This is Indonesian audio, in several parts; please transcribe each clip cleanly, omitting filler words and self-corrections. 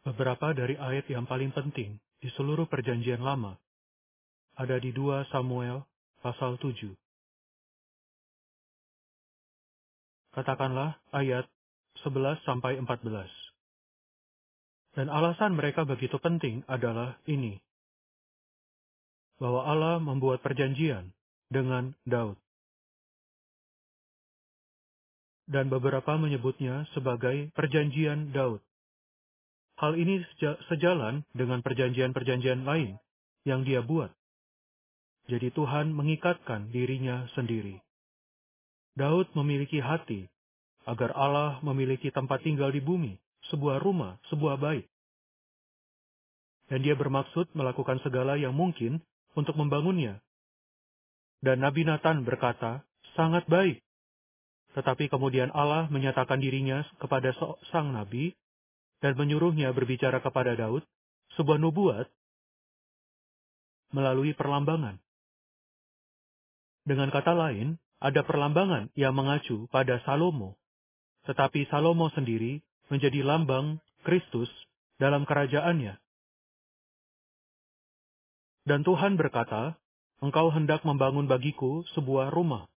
Beberapa dari ayat yang paling penting di seluruh perjanjian lama ada di 2 Samuel pasal 7. Katakanlah ayat 11-14. Dan alasan mereka begitu penting adalah ini, bahwa Allah membuat perjanjian dengan Daud. Dan beberapa menyebutnya sebagai perjanjian Daud. Hal ini sejalan dengan perjanjian-perjanjian lain yang dia buat. Jadi Tuhan mengikatkan dirinya sendiri. Daud memiliki hati agar Allah memiliki tempat tinggal di bumi, sebuah rumah, sebuah bait. Dan dia bermaksud melakukan segala yang mungkin untuk membangunnya. Dan Nabi Nathan berkata, sangat baik. Tetapi kemudian Allah menyatakan dirinya kepada sang nabi dan menyuruhnya berbicara kepada Daud, sebuah nubuat melalui perlambangan. Dengan kata lain, ada perlambangan yang mengacu pada Salomo. Tetapi Salomo sendiri menjadi lambang Kristus dalam kerajaannya. Dan Tuhan berkata, engkau hendak membangun bagiku sebuah rumah.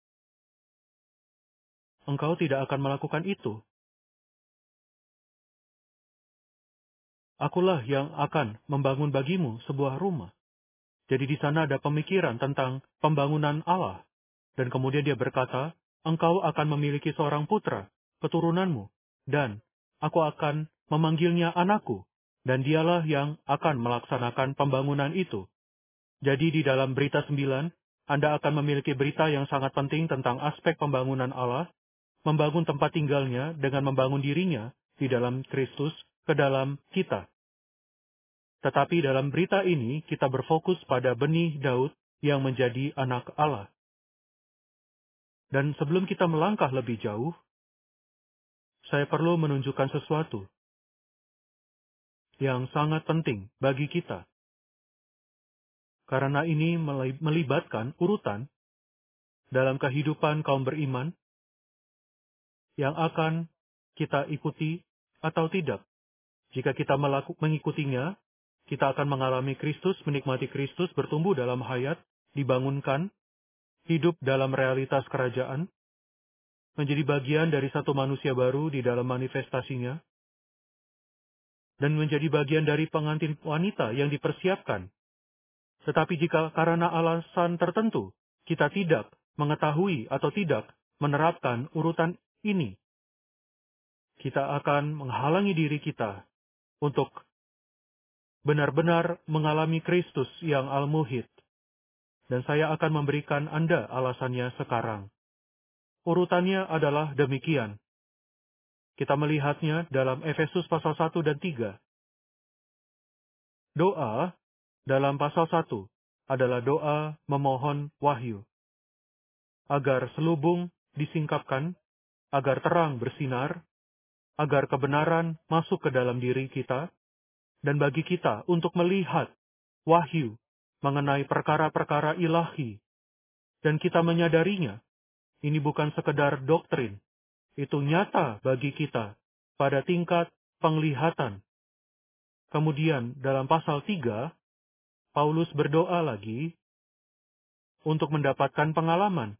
Engkau tidak akan melakukan itu. Akulah yang akan membangun bagimu sebuah rumah. Jadi di sana ada pemikiran tentang pembangunan Allah. Dan kemudian dia berkata, engkau akan memiliki seorang putra, keturunanmu, dan aku akan memanggilnya anakku, dan dialah yang akan melaksanakan pembangunan itu. Jadi di dalam berita 9, Anda akan memiliki berita yang sangat penting tentang aspek pembangunan Allah, membangun tempat tinggalnya dengan membangun dirinya di dalam Kristus ke dalam kita. Tetapi dalam berita ini kita berfokus pada benih Daud yang menjadi anak Allah. Dan sebelum kita melangkah lebih jauh, saya perlu menunjukkan sesuatu yang sangat penting bagi kita. Karena ini melibatkan urutan dalam kehidupan kaum beriman yang akan kita ikuti atau tidak. Jika kita mengikutinya, kita akan mengalami Kristus, menikmati Kristus, bertumbuh dalam hayat, dibangunkan, hidup dalam realitas kerajaan, menjadi bagian dari satu manusia baru di dalam manifestasinya, dan menjadi bagian dari pengantin wanita yang dipersiapkan. Tetapi jika karena alasan tertentu, kita tidak mengetahui atau tidak menerapkan urutan ini, kita akan menghalangi diri kita untuk benar-benar mengalami Kristus yang al-muhid. Dan saya akan memberikan Anda alasannya sekarang. Urutannya adalah demikian. Kita melihatnya dalam Efesus pasal 1 dan 3. Doa dalam pasal 1 adalah doa memohon wahyu. Agar selubung disingkapkan, agar terang bersinar, agar kebenaran masuk ke dalam diri kita, dan bagi kita untuk melihat wahyu mengenai perkara-perkara ilahi. Dan kita menyadarinya, ini bukan sekedar doktrin, itu nyata bagi kita pada tingkat penglihatan. Kemudian dalam pasal 3, Paulus berdoa lagi untuk mendapatkan pengalaman.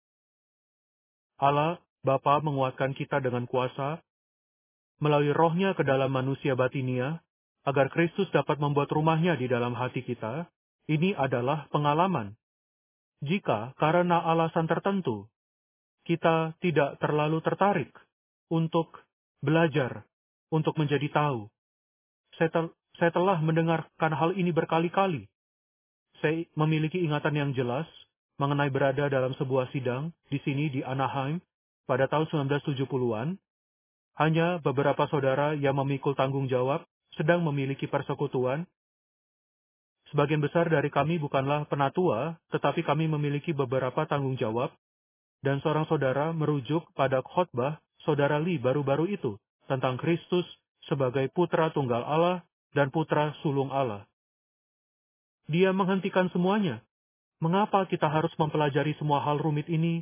Allah, Bapa menguatkan kita dengan kuasa, melalui rohnya ke dalam manusia batinia, agar Kristus dapat membuat rumahnya di dalam hati kita. Ini adalah pengalaman. Jika karena alasan tertentu, kita tidak terlalu tertarik untuk belajar, untuk menjadi tahu. Saya telah mendengarkan hal ini berkali-kali. Saya memiliki ingatan yang jelas mengenai berada dalam sebuah sidang di sini di Anaheim pada tahun 1970-an. Hanya beberapa saudara yang memikul tanggung jawab sedang memiliki persekutuan. Sebagian besar dari kami bukanlah penatua, tetapi kami memiliki beberapa tanggung jawab. Dan seorang saudara merujuk pada khotbah saudara Lee baru-baru itu tentang Kristus sebagai putra tunggal Allah dan putra sulung Allah. Dia menghentikan semuanya. Mengapa kita harus mempelajari semua hal rumit ini?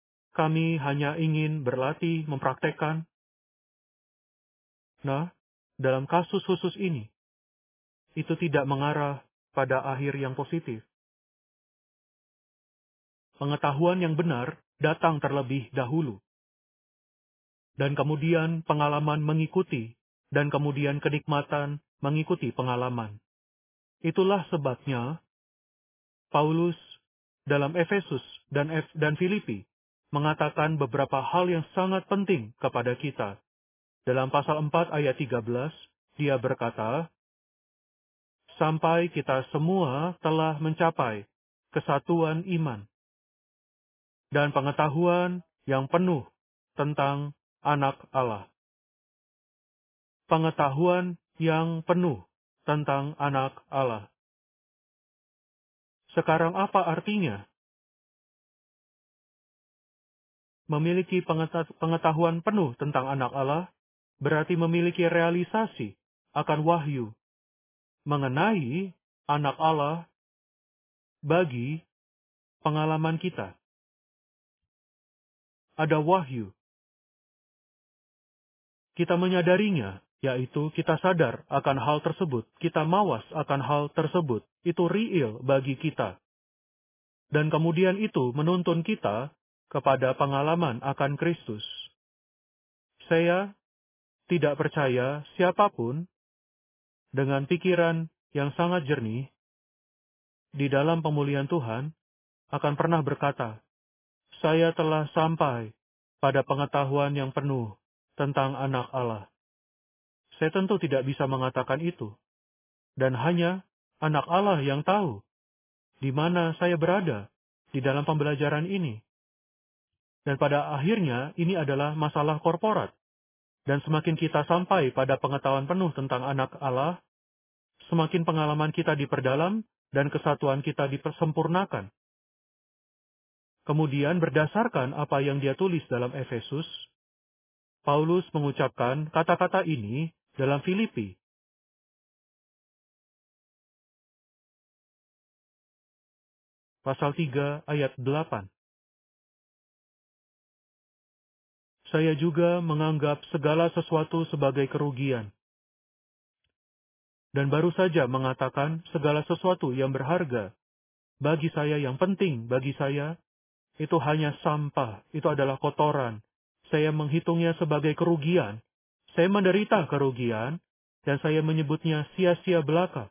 Kami hanya ingin berlatih, mempraktekkan. Nah, dalam kasus khusus ini, itu tidak mengarah pada akhir yang positif. Pengetahuan yang benar datang terlebih dahulu. Dan kemudian pengalaman mengikuti, dan kemudian kenikmatan mengikuti pengalaman. Itulah sebabnya Paulus dalam Efesus dan Filipi mengatakan beberapa hal yang sangat penting kepada kita. Dalam pasal 4 ayat 13, dia berkata, sampai kita semua telah mencapai kesatuan iman dan pengetahuan yang penuh tentang Anak Allah. Pengetahuan yang penuh tentang Anak Allah. Sekarang apa artinya? Memiliki pengetahuan penuh tentang Anak Allah berarti memiliki realisasi akan wahyu mengenai Anak Allah bagi pengalaman kita. Ada wahyu. Kita menyadarinya, yaitu kita sadar akan hal tersebut. Kita mawas akan hal tersebut. Itu real bagi kita. Dan kemudian itu menuntun kita kepada pengalaman akan Kristus. Saya tidak percaya siapapun dengan pikiran yang sangat jernih di dalam pemulihan Tuhan akan pernah berkata, saya telah sampai pada pengetahuan yang penuh tentang Anak Allah. Saya tentu tidak bisa mengatakan itu. Dan hanya Anak Allah yang tahu di mana saya berada di dalam pembelajaran ini. Dan pada akhirnya ini adalah masalah korporat. Dan semakin kita sampai pada pengetahuan penuh tentang Anak Allah, semakin pengalaman kita diperdalam dan kesatuan kita dipersempurnakan. Kemudian berdasarkan apa yang dia tulis dalam Efesus, Paulus mengucapkan kata-kata ini dalam Filipi. Pasal 3 ayat 8. Saya juga menganggap segala sesuatu sebagai kerugian. Dan baru saja mengatakan segala sesuatu yang berharga bagi saya, yang penting bagi saya, itu hanya sampah, itu adalah kotoran. Saya menghitungnya sebagai kerugian. Saya menderita kerugian, dan saya menyebutnya sia-sia belaka.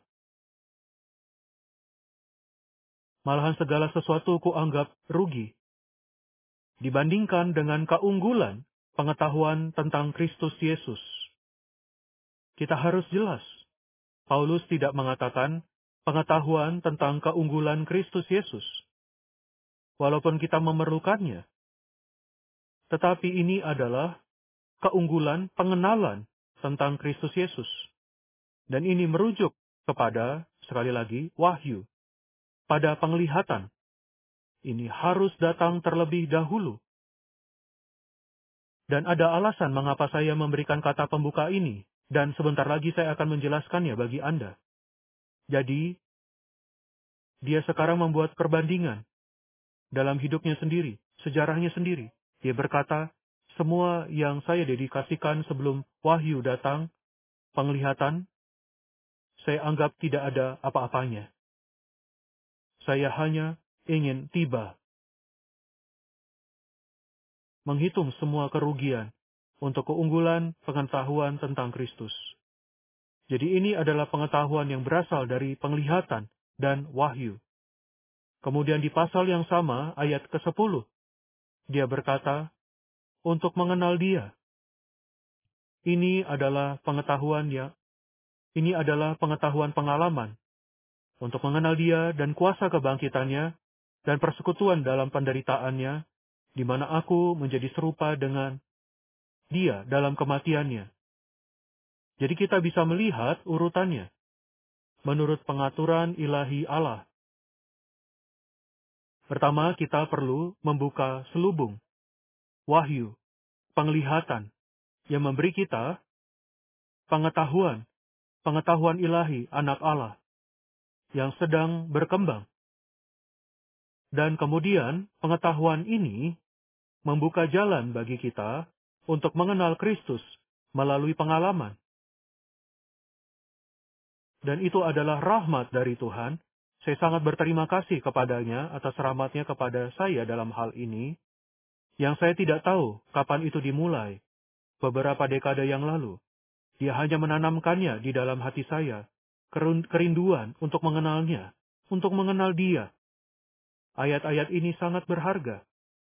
Malahan segala sesuatu kuanggap rugi. Dibandingkan dengan keunggulan pengetahuan tentang Kristus Yesus. Kita harus jelas. Paulus tidak mengatakan pengetahuan tentang keunggulan Kristus Yesus. Walaupun kita memerlukannya. Tetapi ini adalah keunggulan pengenalan tentang Kristus Yesus. Dan ini merujuk kepada, sekali lagi, wahyu. Pada penglihatan. Ini harus datang terlebih dahulu. Dan ada alasan mengapa saya memberikan kata pembuka ini. Dan sebentar lagi saya akan menjelaskannya bagi Anda. Jadi, dia sekarang membuat perbandingan dalam hidupnya sendiri, sejarahnya sendiri. Dia berkata, semua yang saya dedikasikan sebelum wahyu datang, penglihatan, saya anggap tidak ada apa-apanya. Saya hanya ingin tiba, menghitung semua kerugian untuk keunggulan pengetahuan tentang Kristus. Jadi ini adalah pengetahuan yang berasal dari penglihatan dan wahyu. Kemudian di pasal yang sama, ayat ke-10, dia berkata, untuk mengenal dia. Ini adalah pengetahuan pengalaman. Untuk mengenal dia dan kuasa kebangkitannya dan persekutuan dalam penderitaannya, di mana aku menjadi serupa dengan dia dalam kematiannya. Jadi kita bisa melihat urutannya menurut pengaturan ilahi Allah. Pertama, kita perlu membuka selubung, wahyu, penglihatan, yang memberi kita pengetahuan ilahi Anak Allah yang sedang berkembang. Dan kemudian pengetahuan ini membuka jalan bagi kita untuk mengenal Kristus melalui pengalaman. Dan itu adalah rahmat dari Tuhan. Saya sangat berterima kasih kepadanya atas rahmatnya kepada saya dalam hal ini, yang saya tidak tahu kapan itu dimulai, beberapa dekade yang lalu. Dia hanya menanamkannya di dalam hati saya, kerinduan untuk mengenalnya, untuk mengenal dia. Ayat-ayat ini sangat berharga.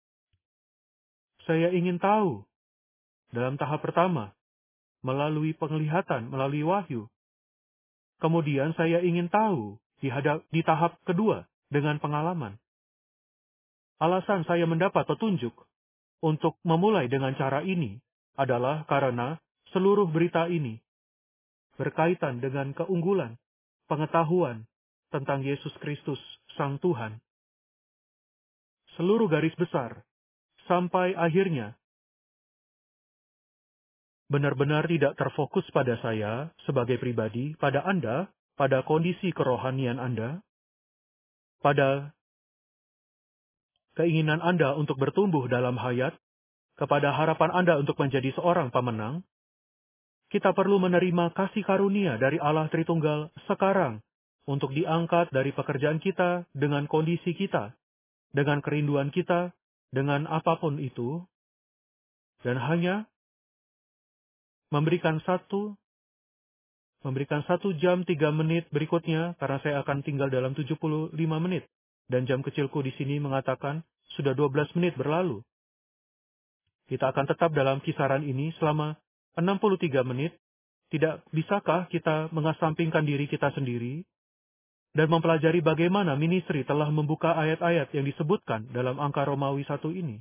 Saya ingin tahu, dalam tahap pertama, melalui penglihatan, melalui wahyu. Kemudian saya ingin tahu, di tahap kedua, dengan pengalaman. Alasan saya mendapat petunjuk untuk memulai dengan cara ini adalah karena seluruh berita ini berkaitan dengan keunggulan, pengetahuan tentang Yesus Kristus, Sang Tuhan. Seluruh garis besar, sampai akhirnya, benar-benar tidak terfokus pada saya sebagai pribadi, pada Anda, pada kondisi kerohanian Anda, pada keinginan Anda untuk bertumbuh dalam hayat, kepada harapan Anda untuk menjadi seorang pemenang. Kita perlu menerima kasih karunia dari Allah Tritunggal sekarang untuk diangkat dari pekerjaan kita dengan kondisi kita, dengan kerinduan kita, dengan apapun itu, dan hanya memberikan satu jam 3 menit berikutnya, karena saya akan tinggal dalam 75 menit. Dan jam kecilku di sini mengatakan sudah 12 menit berlalu. Kita akan tetap dalam kisaran ini selama 63 menit. Tidak bisakah kita mengesampingkan diri kita sendiri dan mempelajari bagaimana ministry telah membuka ayat-ayat yang disebutkan dalam angka Romawi 1 ini?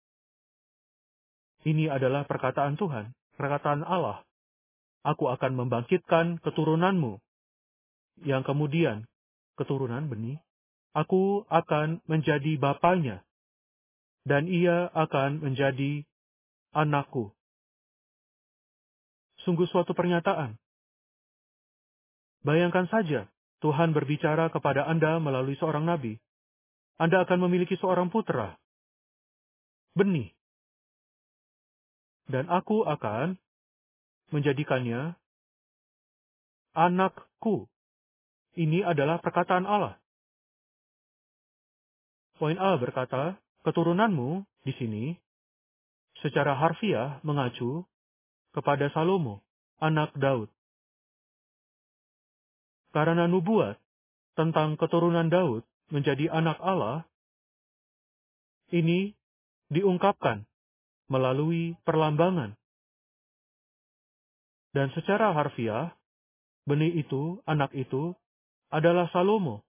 Ini adalah perkataan Tuhan, perkataan Allah. Aku akan membangkitkan keturunanmu, yang kemudian keturunan benih. Aku akan menjadi bapanya, dan ia akan menjadi anakku. Sungguh suatu pernyataan. Bayangkan saja, Tuhan berbicara kepada Anda melalui seorang nabi. Anda akan memiliki seorang putra, benih. Dan aku akan menjadikannya anakku. Ini adalah perkataan Allah. Poin A berkata, keturunanmu di sini secara harfiah mengacu kepada Salomo, anak Daud. Karena nubuat tentang keturunan Daud menjadi anak Allah, ini diungkapkan melalui perlambangan. Dan secara harfiah, benih itu, anak itu, adalah Salomo.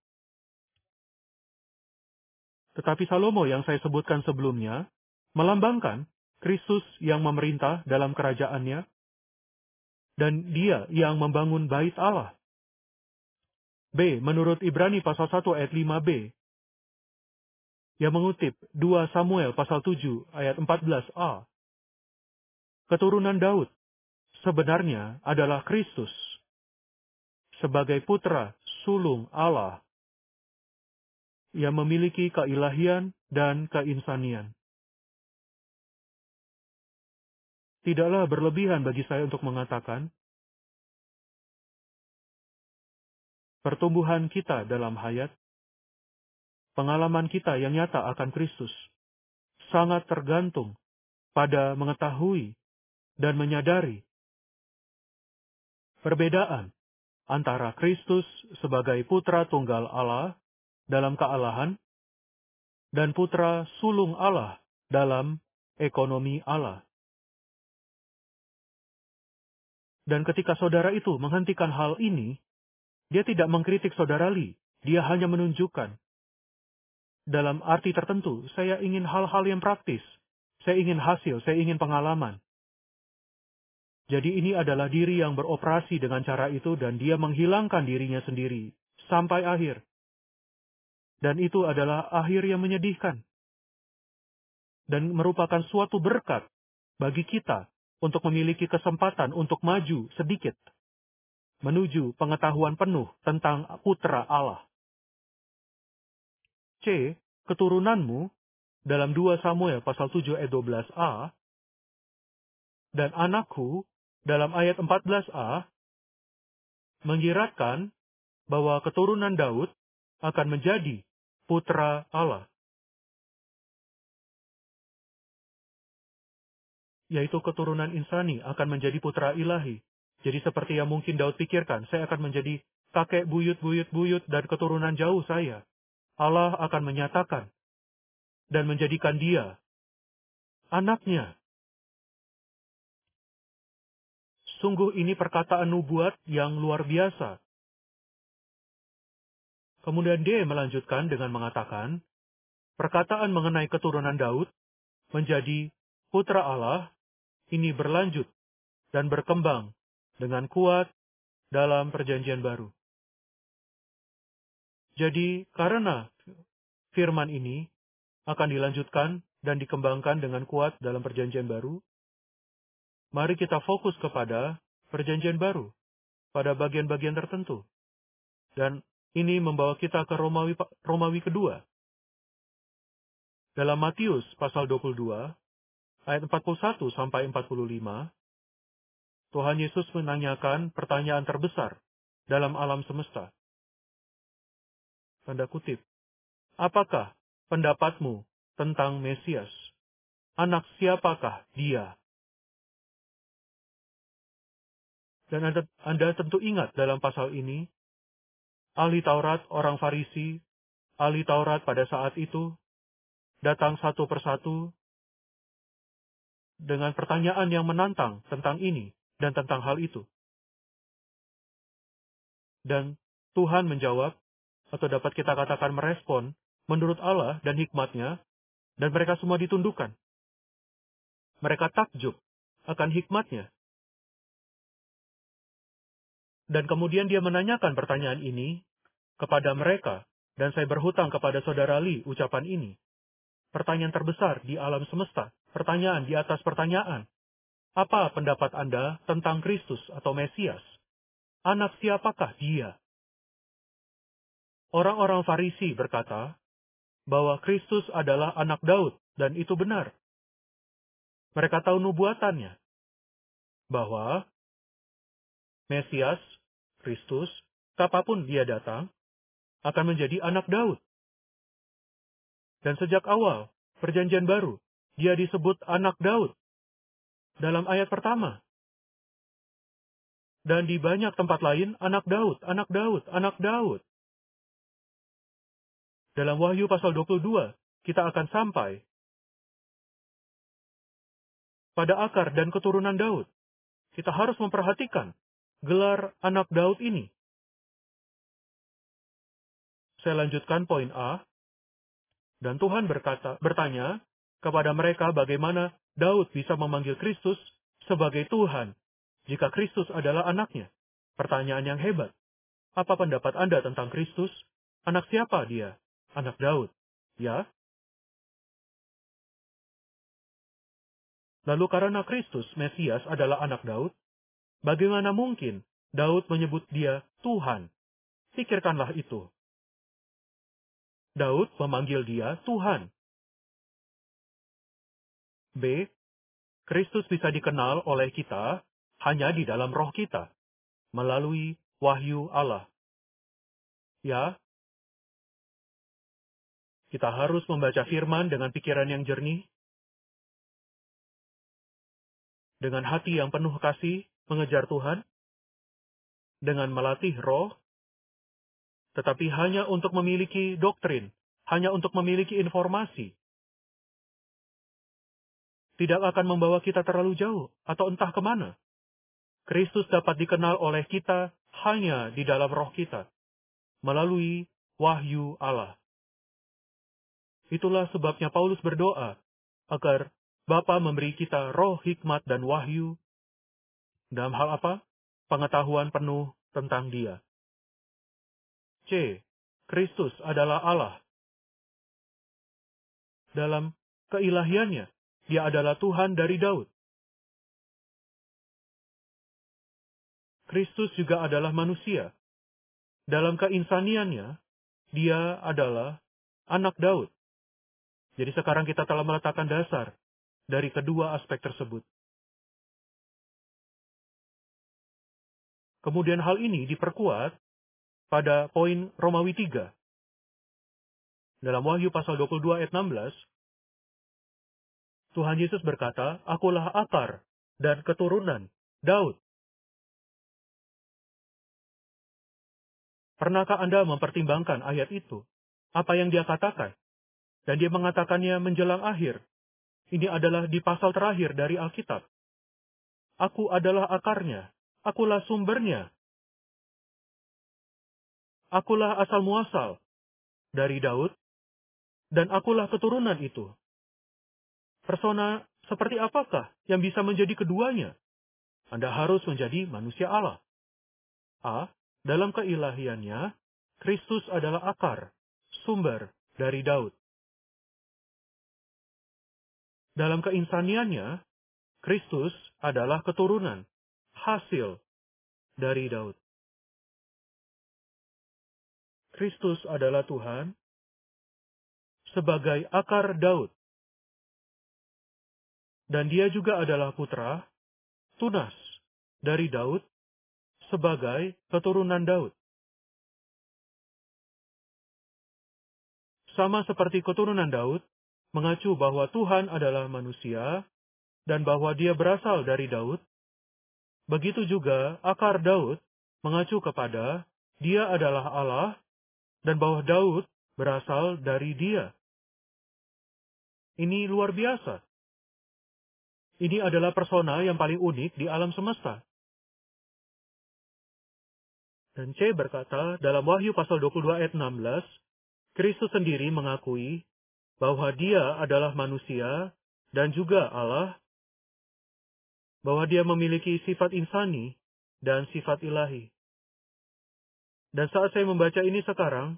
Tetapi Salomo yang saya sebutkan sebelumnya, melambangkan Kristus yang memerintah dalam kerajaannya, dan dia yang membangun bait Allah. B. Menurut Ibrani pasal 1 ayat 5b, yang mengutip 2 Samuel pasal 7 ayat 14a. Keturunan Daud sebenarnya adalah Kristus sebagai putra sulung Allah yang memiliki keilahian dan keinsanian. Tidaklah berlebihan bagi saya untuk mengatakan, pertumbuhan kita dalam hayat, pengalaman kita yang nyata akan Kristus, sangat tergantung pada mengetahui dan menyadari perbedaan antara Kristus sebagai putra tunggal Allah dalam kealahan dan putra sulung Allah dalam ekonomi Allah. Dan ketika saudara itu menghentikan hal ini, dia tidak mengkritik saudara Lee. Dia hanya menunjukkan. Dalam arti tertentu, saya ingin hal-hal yang praktis. Saya ingin hasil, saya ingin pengalaman. Jadi ini adalah diri yang beroperasi dengan cara itu dan dia menghilangkan dirinya sendiri sampai akhir. Dan itu adalah akhir yang menyedihkan. Dan merupakan suatu berkat bagi kita untuk memiliki kesempatan untuk maju sedikit menuju pengetahuan penuh tentang putra Allah. C. Keturunanmu dalam 2 Samuel pasal 7 ayat 12a dan anakku dalam ayat 14a menyiratkan bahwa keturunan Daud akan menjadi putra Allah, yaitu keturunan insani akan menjadi putra ilahi. Jadi seperti yang mungkin Daud pikirkan, saya akan menjadi kakek buyut dan keturunan jauh saya. Allah akan menyatakan dan menjadikan dia anaknya. Sungguh ini perkataan nubuat yang luar biasa. Kemudian dia melanjutkan dengan mengatakan, perkataan mengenai keturunan Daud menjadi putra Allah ini berlanjut dan berkembang dengan kuat dalam perjanjian baru. Jadi, karena firman ini akan dilanjutkan dan dikembangkan dengan kuat dalam perjanjian baru, mari kita fokus kepada perjanjian baru pada bagian-bagian tertentu. Dan ini membawa kita ke Romawi kedua. Dalam Matius pasal 22, ayat 41 sampai 45, Tuhan Yesus menanyakan pertanyaan terbesar dalam alam semesta. Tanda kutip, apakah pendapatmu tentang Mesias? Anak siapakah dia? Dan Anda tentu ingat dalam pasal ini, ahli Taurat, orang Farisi, ahli Taurat pada saat itu, datang satu persatu dengan pertanyaan yang menantang tentang ini dan tentang hal itu. Dan Tuhan menjawab, atau dapat kita katakan merespon, menurut Allah dan hikmatnya, dan mereka semua ditundukkan. Mereka takjub akan hikmatnya. Dan kemudian dia menanyakan pertanyaan ini kepada mereka, dan saya berhutang kepada saudara Lee ucapan ini. Pertanyaan terbesar di alam semesta, pertanyaan di atas pertanyaan. Apa pendapat Anda tentang Kristus atau Mesias? Anak siapakah dia? Orang-orang Farisi berkata bahwa Kristus adalah anak Daud, dan itu benar. Mereka tahu nubuatannya, bahwa Mesias, Kristus, kapanpun dia datang, akan menjadi anak Daud. Dan sejak awal, perjanjian baru, dia disebut anak Daud dalam ayat pertama. Dan di banyak tempat lain, anak Daud, anak Daud, anak Daud. Dalam Wahyu pasal 22, kita akan sampai pada akar dan keturunan Daud. Kita harus memperhatikan gelar anak Daud ini. Saya lanjutkan poin A. Dan Tuhan bertanya kepada mereka bagaimana Daud bisa memanggil Kristus sebagai Tuhan jika Kristus adalah anaknya. Pertanyaan yang hebat. Apa pendapat Anda tentang Kristus? Anak siapa dia? Anak Daud. Ya? Lalu karena Kristus, Mesias, adalah anak Daud, bagaimana mungkin Daud menyebut dia Tuhan? Pikirkanlah itu. Daud memanggil dia Tuhan. B. Kristus bisa dikenal oleh kita hanya di dalam roh kita, melalui wahyu Allah. Ya, kita harus membaca firman dengan pikiran yang jernih, dengan hati yang penuh kasih, mengejar Tuhan, dengan melatih roh, tetapi hanya untuk memiliki doktrin, hanya untuk memiliki informasi. Tidak akan membawa kita terlalu jauh, atau entah kemana. Kristus dapat dikenal oleh kita hanya di dalam roh kita, melalui wahyu Allah. Itulah sebabnya Paulus berdoa, agar Bapa memberi kita roh hikmat dan wahyu, dalam hal apa? Pengetahuan penuh tentang Dia. C. Kristus adalah Allah. Dalam keilahiannya, Dia adalah Tuhan dari Daud. Kristus juga adalah manusia. Dalam keinsaniannya, Dia adalah anak Daud. Jadi sekarang kita telah meletakkan dasar dari kedua aspek tersebut. Kemudian hal ini diperkuat pada poin Romawi 3. Dalam Wahyu pasal 22 ayat 16, Tuhan Yesus berkata, "Akulah akar dan keturunan Daud." Pernahkah Anda mempertimbangkan ayat itu? Apa yang dia katakan? Dan dia mengatakannya menjelang akhir. Ini adalah di pasal terakhir dari Alkitab. Aku adalah akarnya. Akulah sumbernya. Akulah asal muasal dari Daud, dan akulah keturunan itu. Persona seperti apakah yang bisa menjadi keduanya? Anda harus menjadi manusia Allah. A. Dalam keilahiannya, Kristus adalah akar, sumber dari Daud. Dalam keinsaniannya, Kristus adalah keturunan, hasil dari Daud. Kristus adalah Tuhan sebagai akar Daud. Dan dia juga adalah putra, tunas, dari Daud sebagai keturunan Daud. Sama seperti keturunan Daud, mengacu bahwa Tuhan adalah manusia dan bahwa dia berasal dari Daud, begitu juga akar Daud mengacu kepada dia adalah Allah dan bahwa Daud berasal dari dia. Ini luar biasa. Ini adalah persona yang paling unik di alam semesta. Dan C berkata dalam Wahyu pasal 22 ayat 16, Kristus sendiri mengakui bahwa dia adalah manusia dan juga Allah, bahwa dia memiliki sifat insani dan sifat ilahi. Dan saat saya membaca ini sekarang,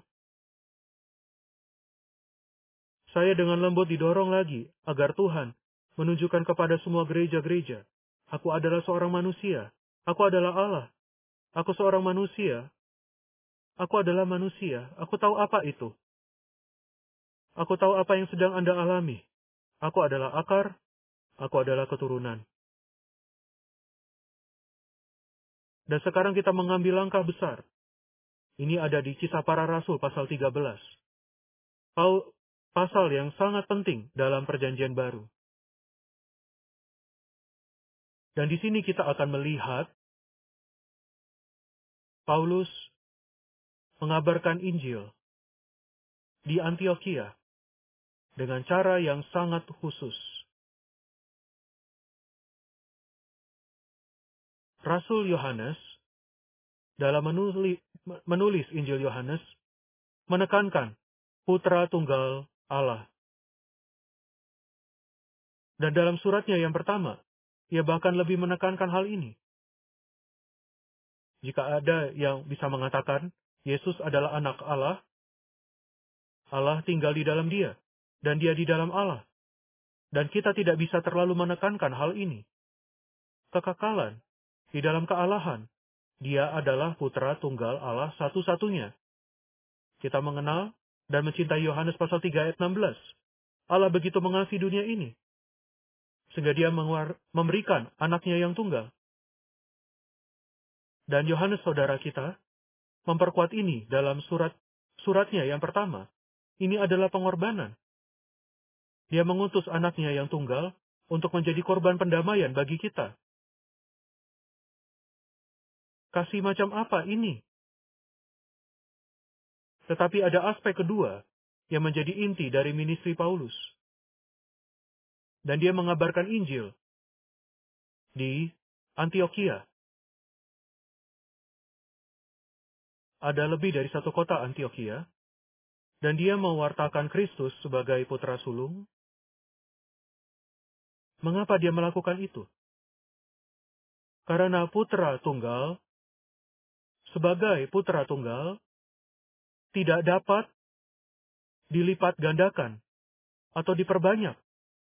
saya dengan lembut didorong lagi agar Tuhan menunjukkan kepada semua gereja-gereja, aku adalah seorang manusia, aku adalah Allah, aku seorang manusia, aku adalah manusia, aku tahu apa itu. Aku tahu apa yang sedang Anda alami. Aku adalah akar, aku adalah keturunan. Dan sekarang kita mengambil langkah besar. Ini ada di Kisah Para Rasul pasal 13. Pasal yang sangat penting dalam perjanjian baru. Dan di sini kita akan melihat Paulus mengabarkan Injil di Antiokhia dengan cara yang sangat khusus. Rasul Yohanes dalam menulis Injil Yohanes menekankan Putra Tunggal Allah. Dan dalam suratnya yang pertama, ia bahkan lebih menekankan hal ini. Jika ada yang bisa mengatakan Yesus adalah anak Allah, Allah tinggal di dalam dia, dan dia di dalam Allah. Dan kita tidak bisa terlalu menekankan hal ini. Kekekalan, di dalam kealahan, dia adalah putra tunggal Allah satu-satunya. Kita mengenal dan mencintai Yohanes pasal 3 ayat 16. Allah begitu mengasihi dunia ini, sehingga dia memberikan anaknya yang tunggal. Dan Yohanes saudara kita memperkuat ini dalam suratnya yang pertama. Ini adalah pengorbanan. Dia mengutus anaknya yang tunggal untuk menjadi korban pendamaian bagi kita. Kasih macam apa ini? Tetapi ada aspek kedua yang menjadi inti dari ministry Paulus. Dan dia mengabarkan Injil di Antiokhia. Ada lebih dari satu kota Antiokhia. Dan dia mewartakan Kristus sebagai putra sulung. Mengapa dia melakukan itu? Karena putra tunggal, sebagai putra tunggal, tidak dapat dilipat gandakan atau diperbanyak.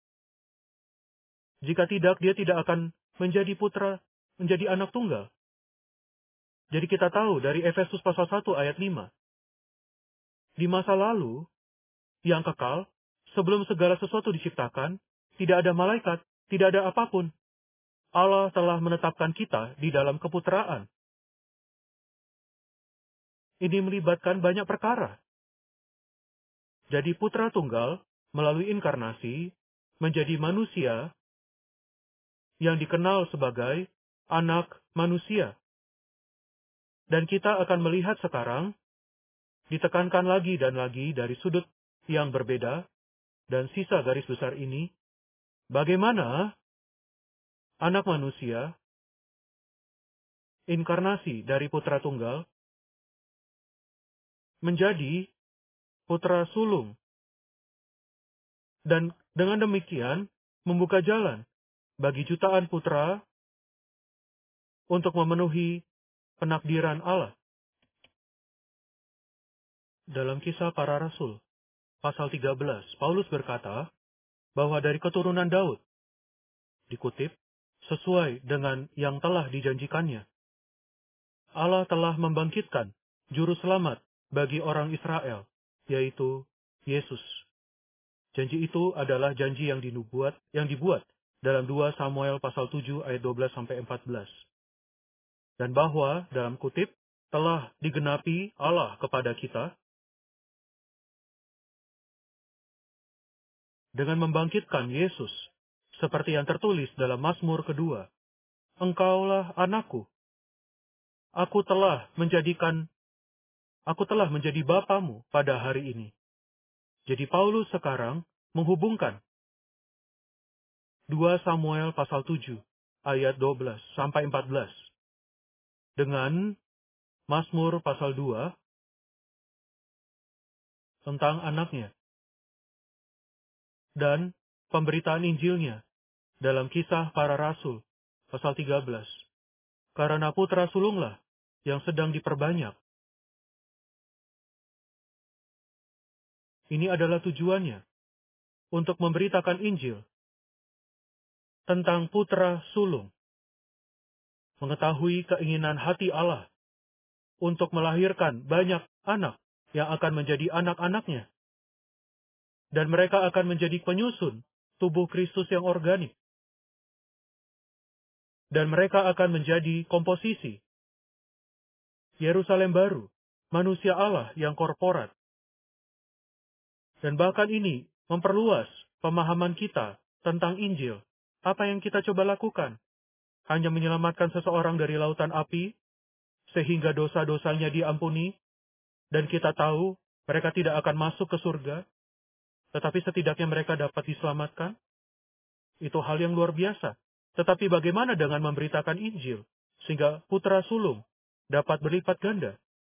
Jika tidak, dia tidak akan menjadi putra, menjadi anak tunggal. Jadi kita tahu dari Efesus pasal 1 ayat 5. Di masa lalu, yang kekal, sebelum segala sesuatu diciptakan, tidak ada malaikat, tidak ada apapun. Allah telah menetapkan kita di dalam keputraan. Ini melibatkan banyak perkara. Jadi putra tunggal melalui inkarnasi menjadi manusia yang dikenal sebagai anak manusia. Dan kita akan melihat sekarang, ditekankan lagi dan lagi dari sudut yang berbeda, dan sisa garis besar ini, bagaimana anak manusia, inkarnasi dari putra tunggal, menjadi putra sulung. Dan dengan demikian, membuka jalan bagi jutaan putra untuk memenuhi penakdiran Allah. Dalam Kisah Para Rasul, pasal 13, Paulus berkata bahwa dari keturunan Daud, dikutip, sesuai dengan yang telah dijanjikannya, Allah telah membangkitkan juru selamat bagi orang Israel, yaitu Yesus. Janji itu adalah janji yang dibuat dalam 2 Samuel pasal 7 ayat 12-14. Dan bahwa, dalam kutip, telah digenapi Allah kepada kita dengan membangkitkan Yesus, seperti yang tertulis dalam Mazmur kedua. Engkaulah anakku. Aku telah menjadi bapamu pada hari ini. Jadi Paulus sekarang menghubungkan 2 Samuel pasal 7 ayat 12-14 dengan Mazmur pasal 2 tentang anaknya dan pemberitaan Injilnya dalam Kisah Para Rasul pasal 13. Karena putra sulunglah yang sedang diperbanyak. Ini adalah tujuannya untuk memberitakan Injil tentang putra sulung, mengetahui keinginan hati Allah untuk melahirkan banyak anak yang akan menjadi anak-anaknya, dan mereka akan menjadi penyusun tubuh Kristus yang organik, dan mereka akan menjadi komposisi Yerusalem baru, manusia Allah yang korporat. Dan bahkan ini memperluas pemahaman kita tentang Injil. Apa yang kita coba lakukan? Hanya menyelamatkan seseorang dari lautan api, sehingga dosa-dosanya diampuni, dan kita tahu mereka tidak akan masuk ke surga, tetapi setidaknya mereka dapat diselamatkan. Itu hal yang luar biasa. Tetapi bagaimana dengan memberitakan Injil, sehingga putra sulung dapat berlipat ganda?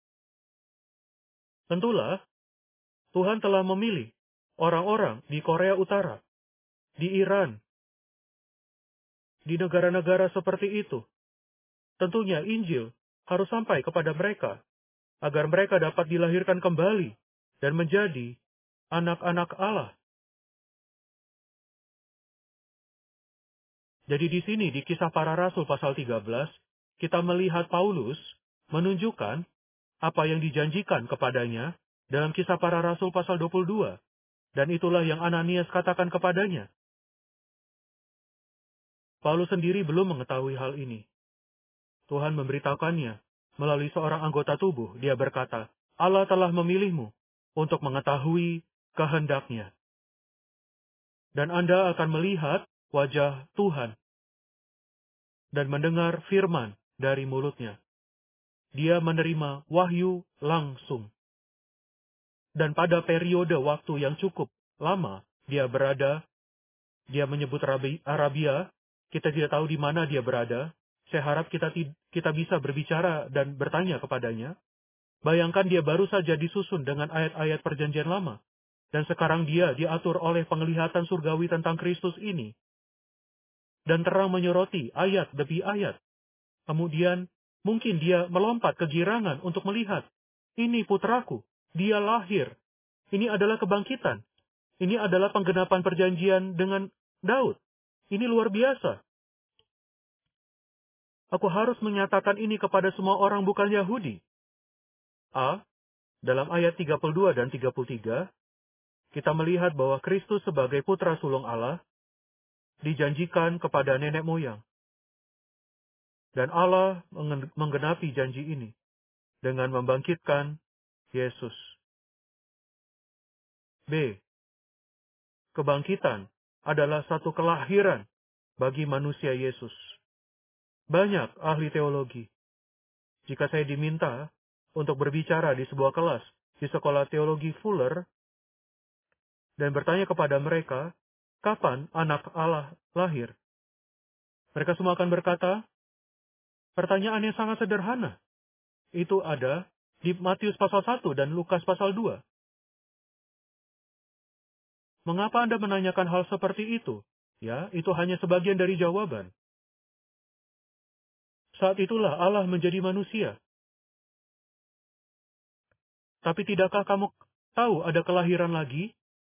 Tentulah, Tuhan telah memilih orang-orang di Korea Utara, di Iran, di negara-negara seperti itu. Tentunya Injil harus sampai kepada mereka, agar mereka dapat dilahirkan kembali dan menjadi anak-anak Allah. Jadi di sini, di Kisah Para Rasul pasal 13, kita melihat Paulus menunjukkan apa yang dijanjikan kepadanya dalam Kisah Para Rasul pasal 22. Dan itulah yang Ananias katakan kepadanya. Paulus sendiri belum mengetahui hal ini. Tuhan memberitahukannya melalui seorang anggota tubuh. Dia berkata, Allah telah memilihmu untuk mengetahui kehendaknya. Dan Anda akan melihat wajah Tuhan dan mendengar firman dari mulutnya. Dia menerima wahyu langsung. Dan pada periode waktu yang cukup lama, dia menyebut Arabia, kita tidak tahu di mana dia berada. Saya harap kita bisa berbicara dan bertanya kepadanya. Bayangkan dia baru saja disusun dengan ayat-ayat perjanjian lama. Dan sekarang dia diatur oleh penglihatan surgawi tentang Kristus ini. Dan terang menyoroti ayat demi ayat. Kemudian mungkin dia melompat kegirangan untuk melihat. Ini putraku, dia lahir. Ini adalah kebangkitan. Ini adalah penggenapan perjanjian dengan Daud. Ini luar biasa. Aku harus menyatakan ini kepada semua orang bukan Yahudi. Dalam ayat 32 dan 33, kita melihat bahwa Kristus sebagai putra sulung Allah dijanjikan kepada nenek moyang. Dan Allah menggenapi janji ini dengan membangkitkan Yesus. B. Kebangkitan adalah satu kelahiran bagi manusia Yesus. Banyak ahli teologi, jika saya diminta untuk berbicara di sebuah kelas di sekolah teologi Fuller dan bertanya kepada mereka, kapan anak Allah lahir? Mereka semua akan berkata, pertanyaannya sangat sederhana. Itu ada di Matius pasal 1 dan Lukas pasal 2. Mengapa Anda menanyakan hal seperti itu? Ya, itu hanya sebagian dari jawaban. Saat itulah Allah menjadi manusia. Tapi tidakkah kamu tahu ada kelahiran lagi?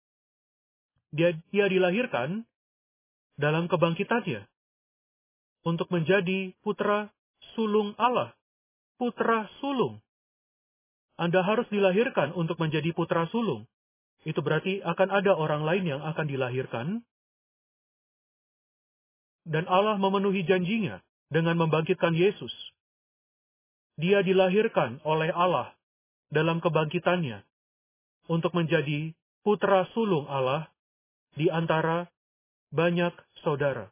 Dia dilahirkan dalam kebangkitannya untuk menjadi putra sulung Allah. Putra sulung. Anda harus dilahirkan untuk menjadi putra sulung. Itu berarti akan ada orang lain yang akan dilahirkan. Dan Allah memenuhi janjinya dengan membangkitkan Yesus. Dia dilahirkan oleh Allah dalam kebangkitannya untuk menjadi putra sulung Allah di antara banyak saudara.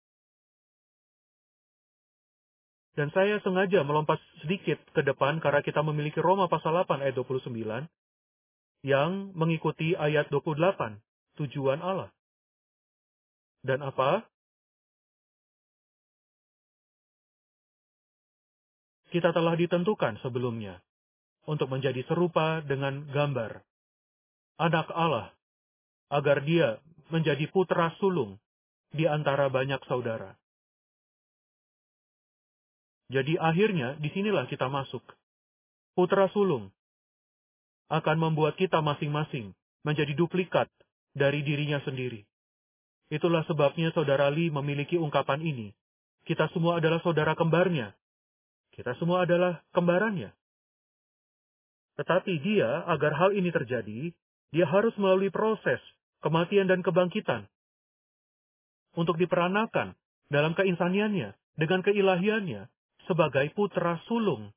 Dan saya sengaja melompat sedikit ke depan karena kita memiliki Roma pasal 8 ayat 29 yang mengikuti ayat 28, tujuan Allah. Dan apa? Kita telah ditentukan sebelumnya untuk menjadi serupa dengan gambar anak Allah, agar dia menjadi putra sulung di antara banyak saudara. Jadi akhirnya disinilah kita masuk. Putra sulung akan membuat kita masing-masing menjadi duplikat dari dirinya sendiri. Itulah sebabnya saudara Lee memiliki ungkapan ini. Kita semua adalah saudara kembarnya. Kita semua adalah kembarannya. Tetapi dia, agar hal ini terjadi, dia harus melalui proses kematian dan kebangkitan untuk diperanakan dalam keinsaniannya dengan keilahiannya sebagai putra sulung.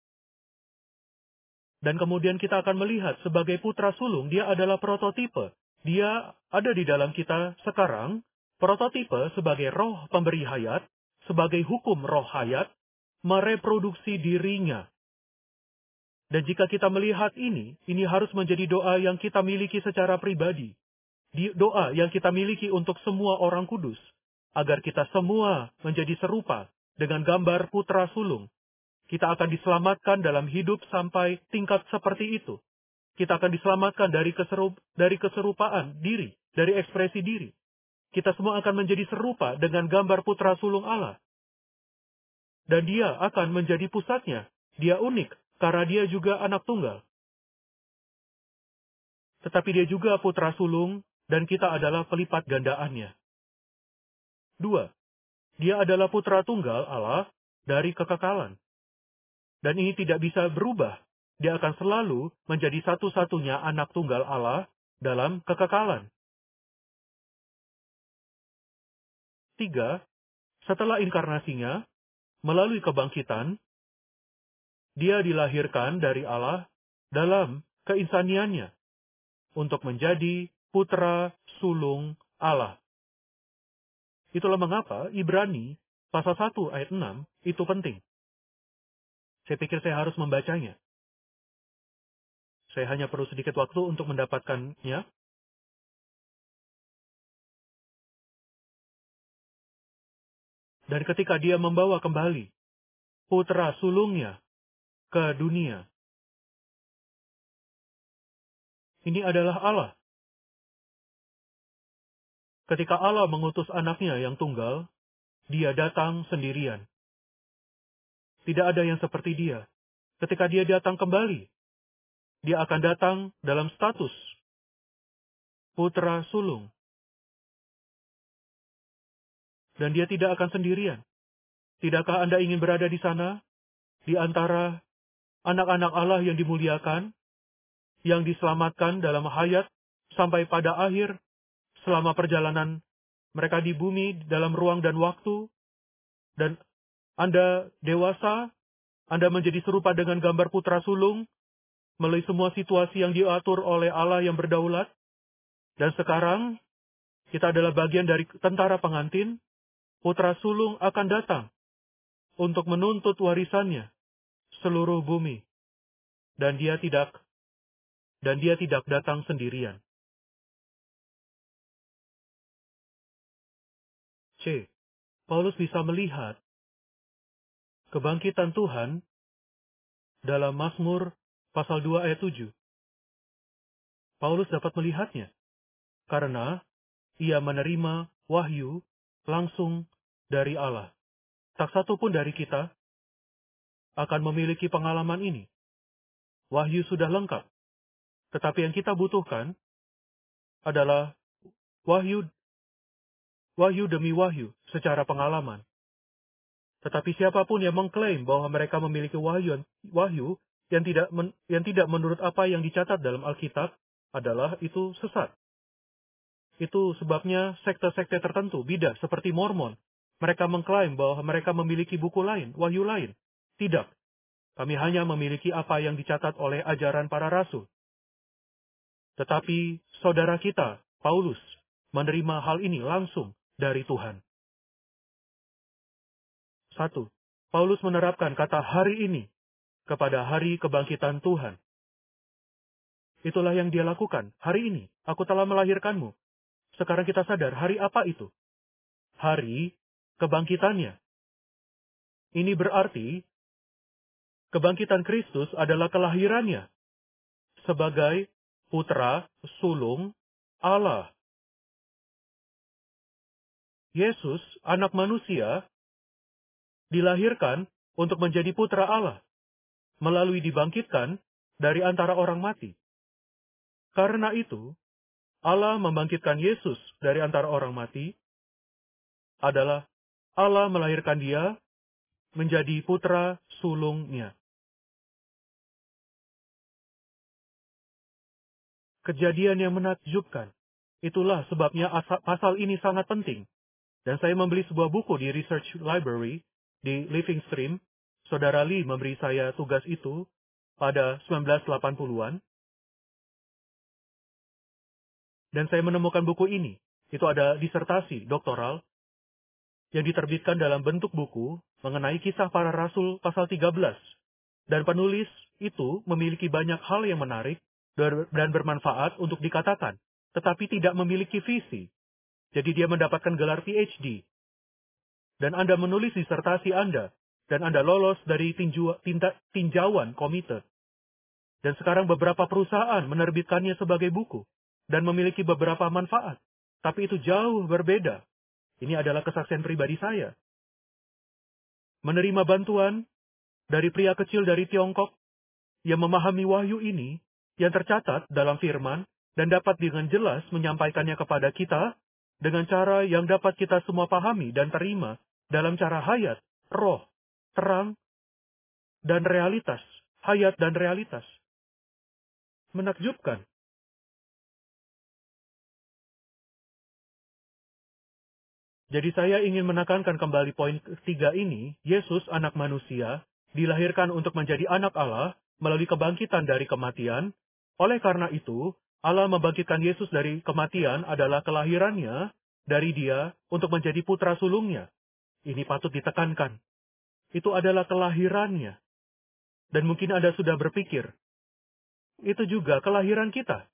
Dan kemudian kita akan melihat sebagai putra sulung, dia adalah prototipe. Dia ada di dalam kita sekarang, prototipe sebagai roh pemberi hayat, sebagai hukum roh hayat, mereproduksi dirinya. Dan jika kita melihat ini harus menjadi doa yang kita miliki secara pribadi. Doa yang kita miliki untuk semua orang kudus, agar kita semua menjadi serupa dengan gambar putra sulung. Kita akan diselamatkan dalam hidup sampai tingkat seperti itu. Kita akan diselamatkan dari keserupaan diri, dari ekspresi diri. Kita semua akan menjadi serupa dengan gambar putra sulung Allah. Dan dia akan menjadi pusatnya. Dia unik, karena dia juga anak tunggal. Tetapi dia juga putra sulung, dan kita adalah pelipat gandaannya. 2. Dia adalah putra tunggal Allah dari kekekalan. Dan ini tidak bisa berubah. Dia akan selalu menjadi satu-satunya anak tunggal Allah dalam kekekalan. 3. Setelah inkarnasinya, melalui kebangkitan, dia dilahirkan dari Allah dalam keinsaniannya untuk menjadi putra sulung Allah. Itulah mengapa Ibrani pasal 1 ayat 6 itu penting. Saya pikir saya harus membacanya. Saya hanya perlu sedikit waktu untuk mendapatkannya. Dan ketika dia membawa kembali putra sulungnya ke dunia, ini adalah Allah. Ketika Allah mengutus anaknya yang tunggal, dia datang sendirian. Tidak ada yang seperti dia. Ketika dia datang kembali, dia akan datang dalam status putra sulung. Dan dia tidak akan sendirian. Tidakkah Anda ingin berada di sana? Di antara anak-anak Allah yang dimuliakan, yang diselamatkan dalam hayat sampai pada akhir, selama perjalanan mereka di bumi dalam ruang dan waktu, dan Anda dewasa, Anda menjadi serupa dengan gambar putra sulung melalui semua situasi yang diatur oleh Allah yang berdaulat. Dan sekarang, kita adalah bagian dari tentara pengantin. Putra sulung akan datang untuk menuntut warisannya seluruh bumi. Dan dia tidak datang sendirian. C. Paulus bisa melihat kebangkitan Tuhan dalam Mazmur pasal 2 ayat 7. Paulus dapat melihatnya karena ia menerima wahyu langsung dari Allah. Tak satu pun dari kita akan memiliki pengalaman ini. Wahyu sudah lengkap. Tetapi yang kita butuhkan adalah wahyu demi wahyu secara pengalaman. Tetapi siapapun yang mengklaim bahwa mereka memiliki wahyu yang tidak menurut apa yang dicatat dalam Alkitab adalah itu sesat. Itu sebabnya sekte-sekte tertentu, bidah seperti Mormon, mereka mengklaim bahwa mereka memiliki buku lain, wahyu lain. Tidak. Kami hanya memiliki apa yang dicatat oleh ajaran para rasul. Tetapi saudara kita, Paulus, menerima hal ini langsung dari Tuhan. 1. Paulus menerapkan kata hari ini kepada hari kebangkitan Tuhan. Itulah yang dia lakukan. Hari ini, aku telah melahirkanmu. Sekarang kita sadar, hari apa itu? Hari kebangkitannya. Ini berarti, kebangkitan Kristus adalah kelahirannya sebagai putra sulung Allah. Yesus, anak manusia, dilahirkan untuk menjadi putra Allah, melalui dibangkitkan dari antara orang mati. Karena itu, Allah membangkitkan Yesus dari antara orang mati adalah Allah melahirkan dia menjadi putra sulungnya. Kejadian yang menakjubkan. Itulah sebabnya pasal ini sangat penting. Dan saya membeli sebuah buku di Research Library di Living Stream. Saudara Lee memberi saya tugas itu pada 1980-an. Dan saya menemukan buku ini. Itu ada disertasi doktoral yang diterbitkan dalam bentuk buku mengenai kisah para rasul pasal 13. Dan penulis itu memiliki banyak hal yang menarik dan bermanfaat untuk dikatakan, tetapi tidak memiliki visi. Jadi dia mendapatkan gelar PhD. Dan Anda menulis disertasi Anda, dan Anda lolos dari tinjauan komite. Dan sekarang beberapa perusahaan menerbitkannya sebagai buku, dan memiliki beberapa manfaat. Tapi itu jauh berbeda. Ini adalah kesaksian pribadi saya. Menerima bantuan dari pria kecil dari Tiongkok yang memahami wahyu ini yang tercatat dalam firman dan dapat dengan jelas menyampaikannya kepada kita dengan cara yang dapat kita semua pahami dan terima dalam cara hayat, roh, terang, dan realitas. Hayat dan realitas. Menakjubkan. Jadi saya ingin menekankan kembali poin ketiga ini, Yesus anak manusia, dilahirkan untuk menjadi anak Allah melalui kebangkitan dari kematian. Oleh karena itu, Allah membangkitkan Yesus dari kematian adalah kelahirannya dari dia untuk menjadi putra sulungnya. Ini patut ditekankan. Itu adalah kelahirannya. Dan mungkin Anda sudah berpikir, itu juga kelahiran kita.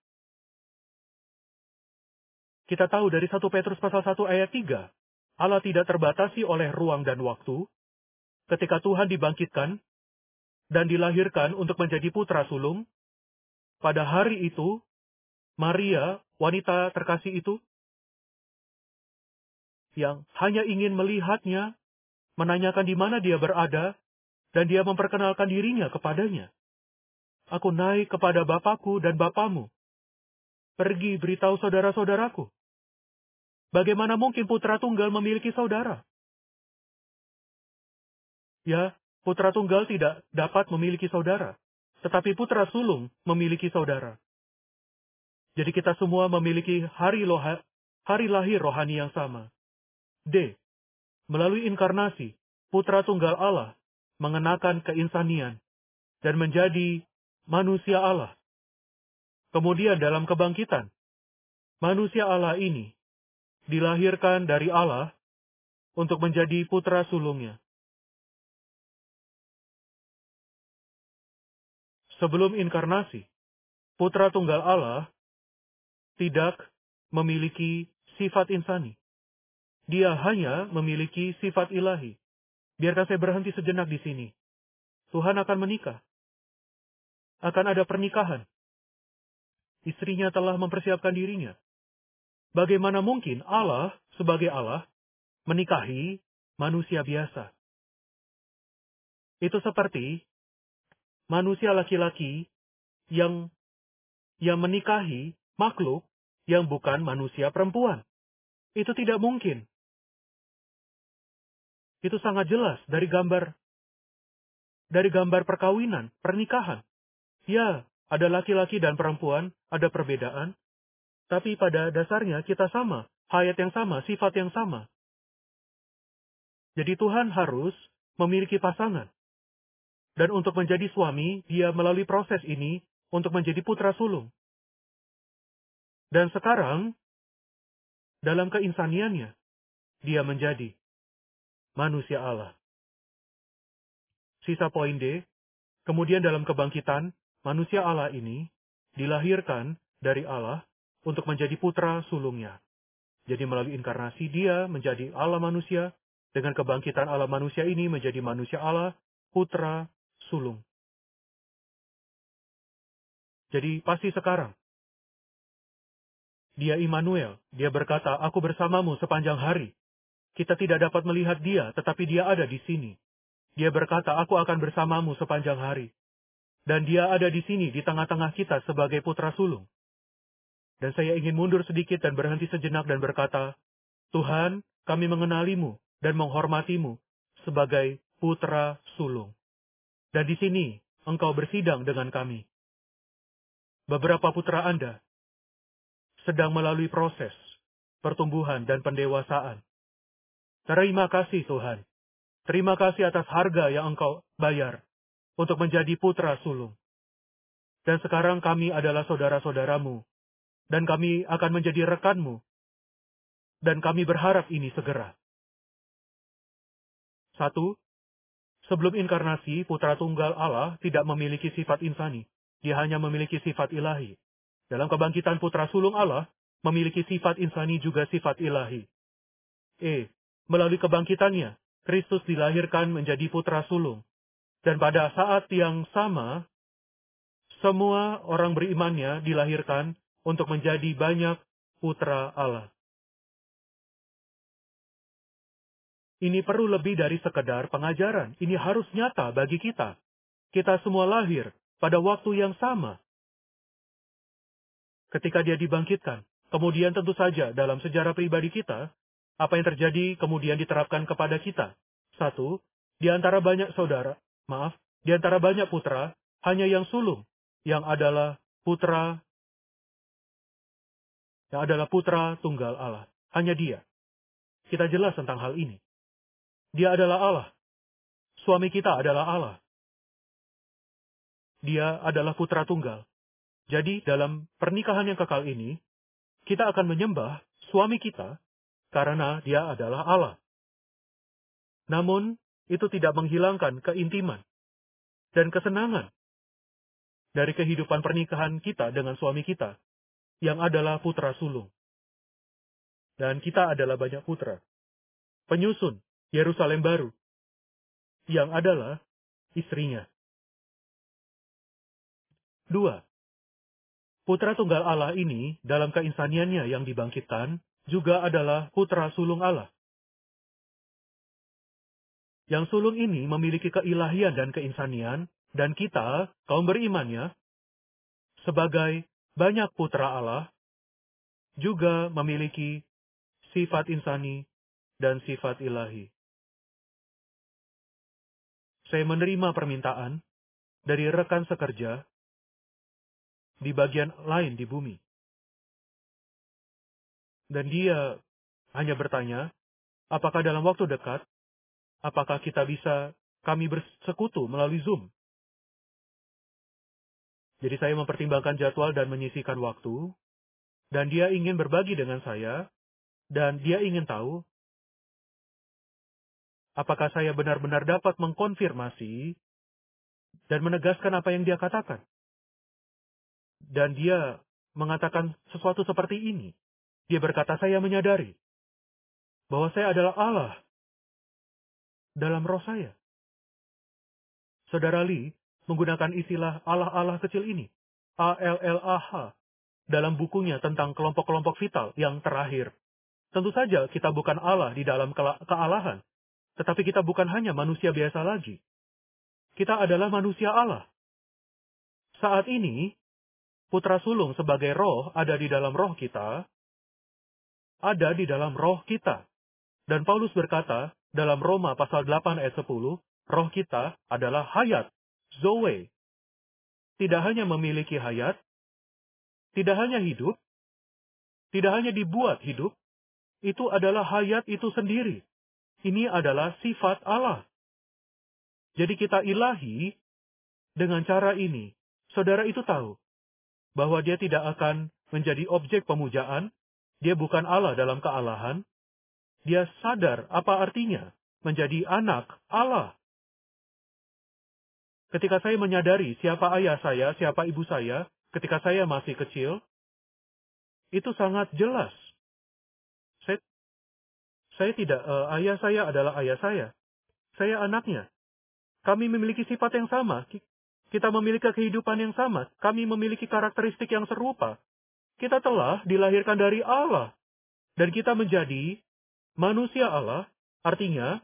Kita tahu dari 1 Petrus pasal 1 ayat 3, Allah tidak terbatasi oleh ruang dan waktu. Ketika Tuhan dibangkitkan dan dilahirkan untuk menjadi putra sulung, pada hari itu, Maria, wanita terkasih itu, yang hanya ingin melihatnya, menanyakan di mana dia berada, dan dia memperkenalkan dirinya kepadanya. Aku naik kepada Bapakku dan Bapamu. Pergi beritahu saudara-saudaraku. Bagaimana mungkin putra tunggal memiliki saudara? Ya, putra tunggal tidak dapat memiliki saudara. Tetapi putra sulung memiliki saudara. Jadi kita semua memiliki hari lahir rohani yang sama. D. Melalui inkarnasi, putra tunggal Allah mengenakan keinsanian dan menjadi manusia Allah. Kemudian dalam kebangkitan, manusia Allah ini dilahirkan dari Allah untuk menjadi putra sulungnya. Sebelum inkarnasi, putra tunggal Allah tidak memiliki sifat insani. Dia hanya memiliki sifat ilahi. Biarkan saya berhenti sejenak di sini. Tuhan akan menikah. Akan ada pernikahan. Istrinya telah mempersiapkan dirinya. Bagaimana mungkin Allah sebagai Allah menikahi manusia biasa? Itu seperti manusia laki-laki yang menikahi makhluk yang bukan manusia perempuan. Itu tidak mungkin. Itu sangat jelas dari gambar perkawinan, pernikahan. Ya, ada laki-laki dan perempuan, ada perbedaan, tapi pada dasarnya kita sama, hayat yang sama, sifat yang sama. Jadi Tuhan harus memiliki pasangan. Dan untuk menjadi suami, dia melalui proses ini untuk menjadi putra sulung. Dan sekarang, dalam keinsaniannya, dia menjadi manusia Allah. Sisa poin D, kemudian dalam kebangkitan, manusia Allah ini dilahirkan dari Allah untuk menjadi putra sulungnya. Jadi melalui inkarnasi dia menjadi Allah manusia, dengan kebangkitan Allah manusia ini menjadi manusia Allah, putra sulung. Jadi pasti sekarang, dia Immanuel, dia berkata, aku bersamamu sepanjang hari. Kita tidak dapat melihat dia, tetapi dia ada di sini. Dia berkata, aku akan bersamamu sepanjang hari. Dan dia ada di sini, di tengah-tengah kita sebagai putra sulung. Dan saya ingin mundur sedikit dan berhenti sejenak dan berkata, Tuhan, kami mengenalimu dan menghormatimu sebagai putra sulung. Dan di sini, engkau bersidang dengan kami. Beberapa putra Anda sedang melalui proses pertumbuhan dan pendewasaan. Terima kasih Tuhan. Terima kasih atas harga yang engkau bayar untuk menjadi putra sulung. Dan sekarang kami adalah saudara-saudaramu. Dan kami akan menjadi rekanmu. Dan kami berharap ini segera. 1. Sebelum inkarnasi, putra tunggal Allah tidak memiliki sifat insani. Dia hanya memiliki sifat ilahi. Dalam kebangkitan putra sulung Allah, memiliki sifat insani juga sifat ilahi. Melalui kebangkitannya, Kristus dilahirkan menjadi putra sulung. Dan pada saat yang sama, semua orang berimannya dilahirkan untuk menjadi banyak putra Allah. Ini perlu lebih dari sekedar pengajaran. Ini harus nyata bagi kita. Kita semua lahir pada waktu yang sama. Ketika dia dibangkitkan. Kemudian tentu saja dalam sejarah pribadi kita, apa yang terjadi kemudian diterapkan kepada kita. 1. Di antara banyak di antara banyak putra, hanya yang sulung, yang adalah putra tunggal Allah. Hanya dia. Kita jelas tentang hal ini. Dia adalah Allah. Suami kita adalah Allah. Dia adalah putra tunggal. Jadi dalam pernikahan yang kekal ini, kita akan menyembah suami kita karena dia adalah Allah. Namun, itu tidak menghilangkan keintiman dan kesenangan dari kehidupan pernikahan kita dengan suami kita, yang adalah putra sulung. Dan kita adalah banyak putra. Penyusun Yerusalem baru, yang adalah istrinya. 2. Putra tunggal Allah ini, dalam keinsaniannya yang dibangkitkan, juga adalah putra sulung Allah. Yang sulung ini memiliki keilahian dan keinsanian, dan kita, kaum berimannya, sebagai banyak putra Allah, juga memiliki sifat insani dan sifat ilahi. Saya menerima permintaan dari rekan sekerja di bagian lain di bumi. Dan dia hanya bertanya, apakah dalam waktu dekat, apakah kita bisa kami bersekutu melalui Zoom. Jadi saya mempertimbangkan jadwal dan menyisihkan waktu, dan dia ingin berbagi dengan saya, dan dia ingin tahu apakah saya benar-benar dapat mengkonfirmasi dan menegaskan apa yang dia katakan. Dan dia mengatakan sesuatu seperti ini. Dia berkata, saya menyadari bahwa saya adalah Allah dalam roh saya. Saudara Lee menggunakan istilah Allah-Allah kecil ini, ALLAH, dalam bukunya tentang kelompok-kelompok vital yang terakhir. Tentu saja kita bukan Allah di dalam kealahan, tetapi kita bukan hanya manusia biasa lagi. Kita adalah manusia Allah. Saat ini, Putra Sulung sebagai roh ada di dalam roh kita, ada di dalam roh kita. Dan Paulus berkata dalam Roma pasal 8 ayat 10, roh kita adalah hayat, Zoe. Tidak hanya memiliki hayat, tidak hanya hidup, tidak hanya dibuat hidup, itu adalah hayat itu sendiri. Ini adalah sifat Allah. Jadi kita ilahi dengan cara ini. Saudara itu tahu bahwa dia tidak akan menjadi objek pemujaan, dia bukan Allah dalam kealahan, dia sadar apa artinya menjadi anak Allah. Ketika saya menyadari siapa ayah saya, siapa ibu saya, ketika saya masih kecil, itu sangat jelas. Saya tidak, ayah saya adalah ayah saya. Saya anaknya. Kami memiliki sifat yang sama. Kita memiliki kehidupan yang sama. Kami memiliki karakteristik yang serupa. Kita telah dilahirkan dari Allah. Dan kita menjadi manusia Allah. Artinya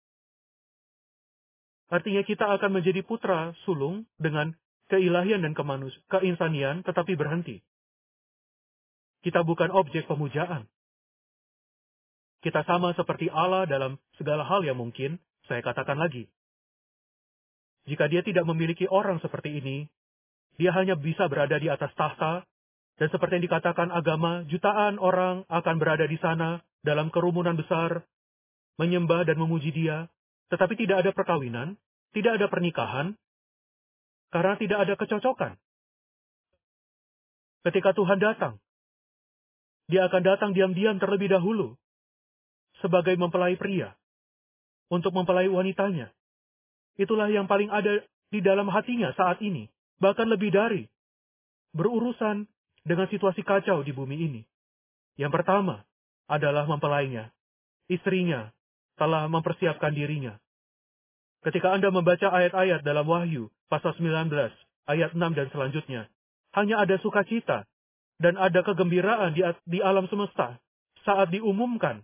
kita akan menjadi putra sulung dengan keilahian dan keinsanian, tetapi berhenti. Kita bukan objek pemujaan. Kita sama seperti Allah dalam segala hal yang mungkin, saya katakan lagi. Jika dia tidak memiliki orang seperti ini, dia hanya bisa berada di atas tahta, dan seperti yang dikatakan agama, jutaan orang akan berada di sana dalam kerumunan besar, menyembah dan memuji dia, tetapi tidak ada perkawinan, tidak ada pernikahan, karena tidak ada kecocokan. Ketika Tuhan datang, dia akan datang diam-diam terlebih dahulu, sebagai mempelai pria, untuk mempelai wanitanya. Itulah yang paling ada di dalam hatinya saat ini, bahkan lebih dari berurusan dengan situasi kacau di bumi ini. Yang pertama adalah mempelainya, istrinya telah mempersiapkan dirinya. Ketika Anda membaca ayat-ayat dalam Wahyu, pasal 19, ayat 6 dan selanjutnya, hanya ada sukacita dan ada kegembiraan di alam semesta saat diumumkan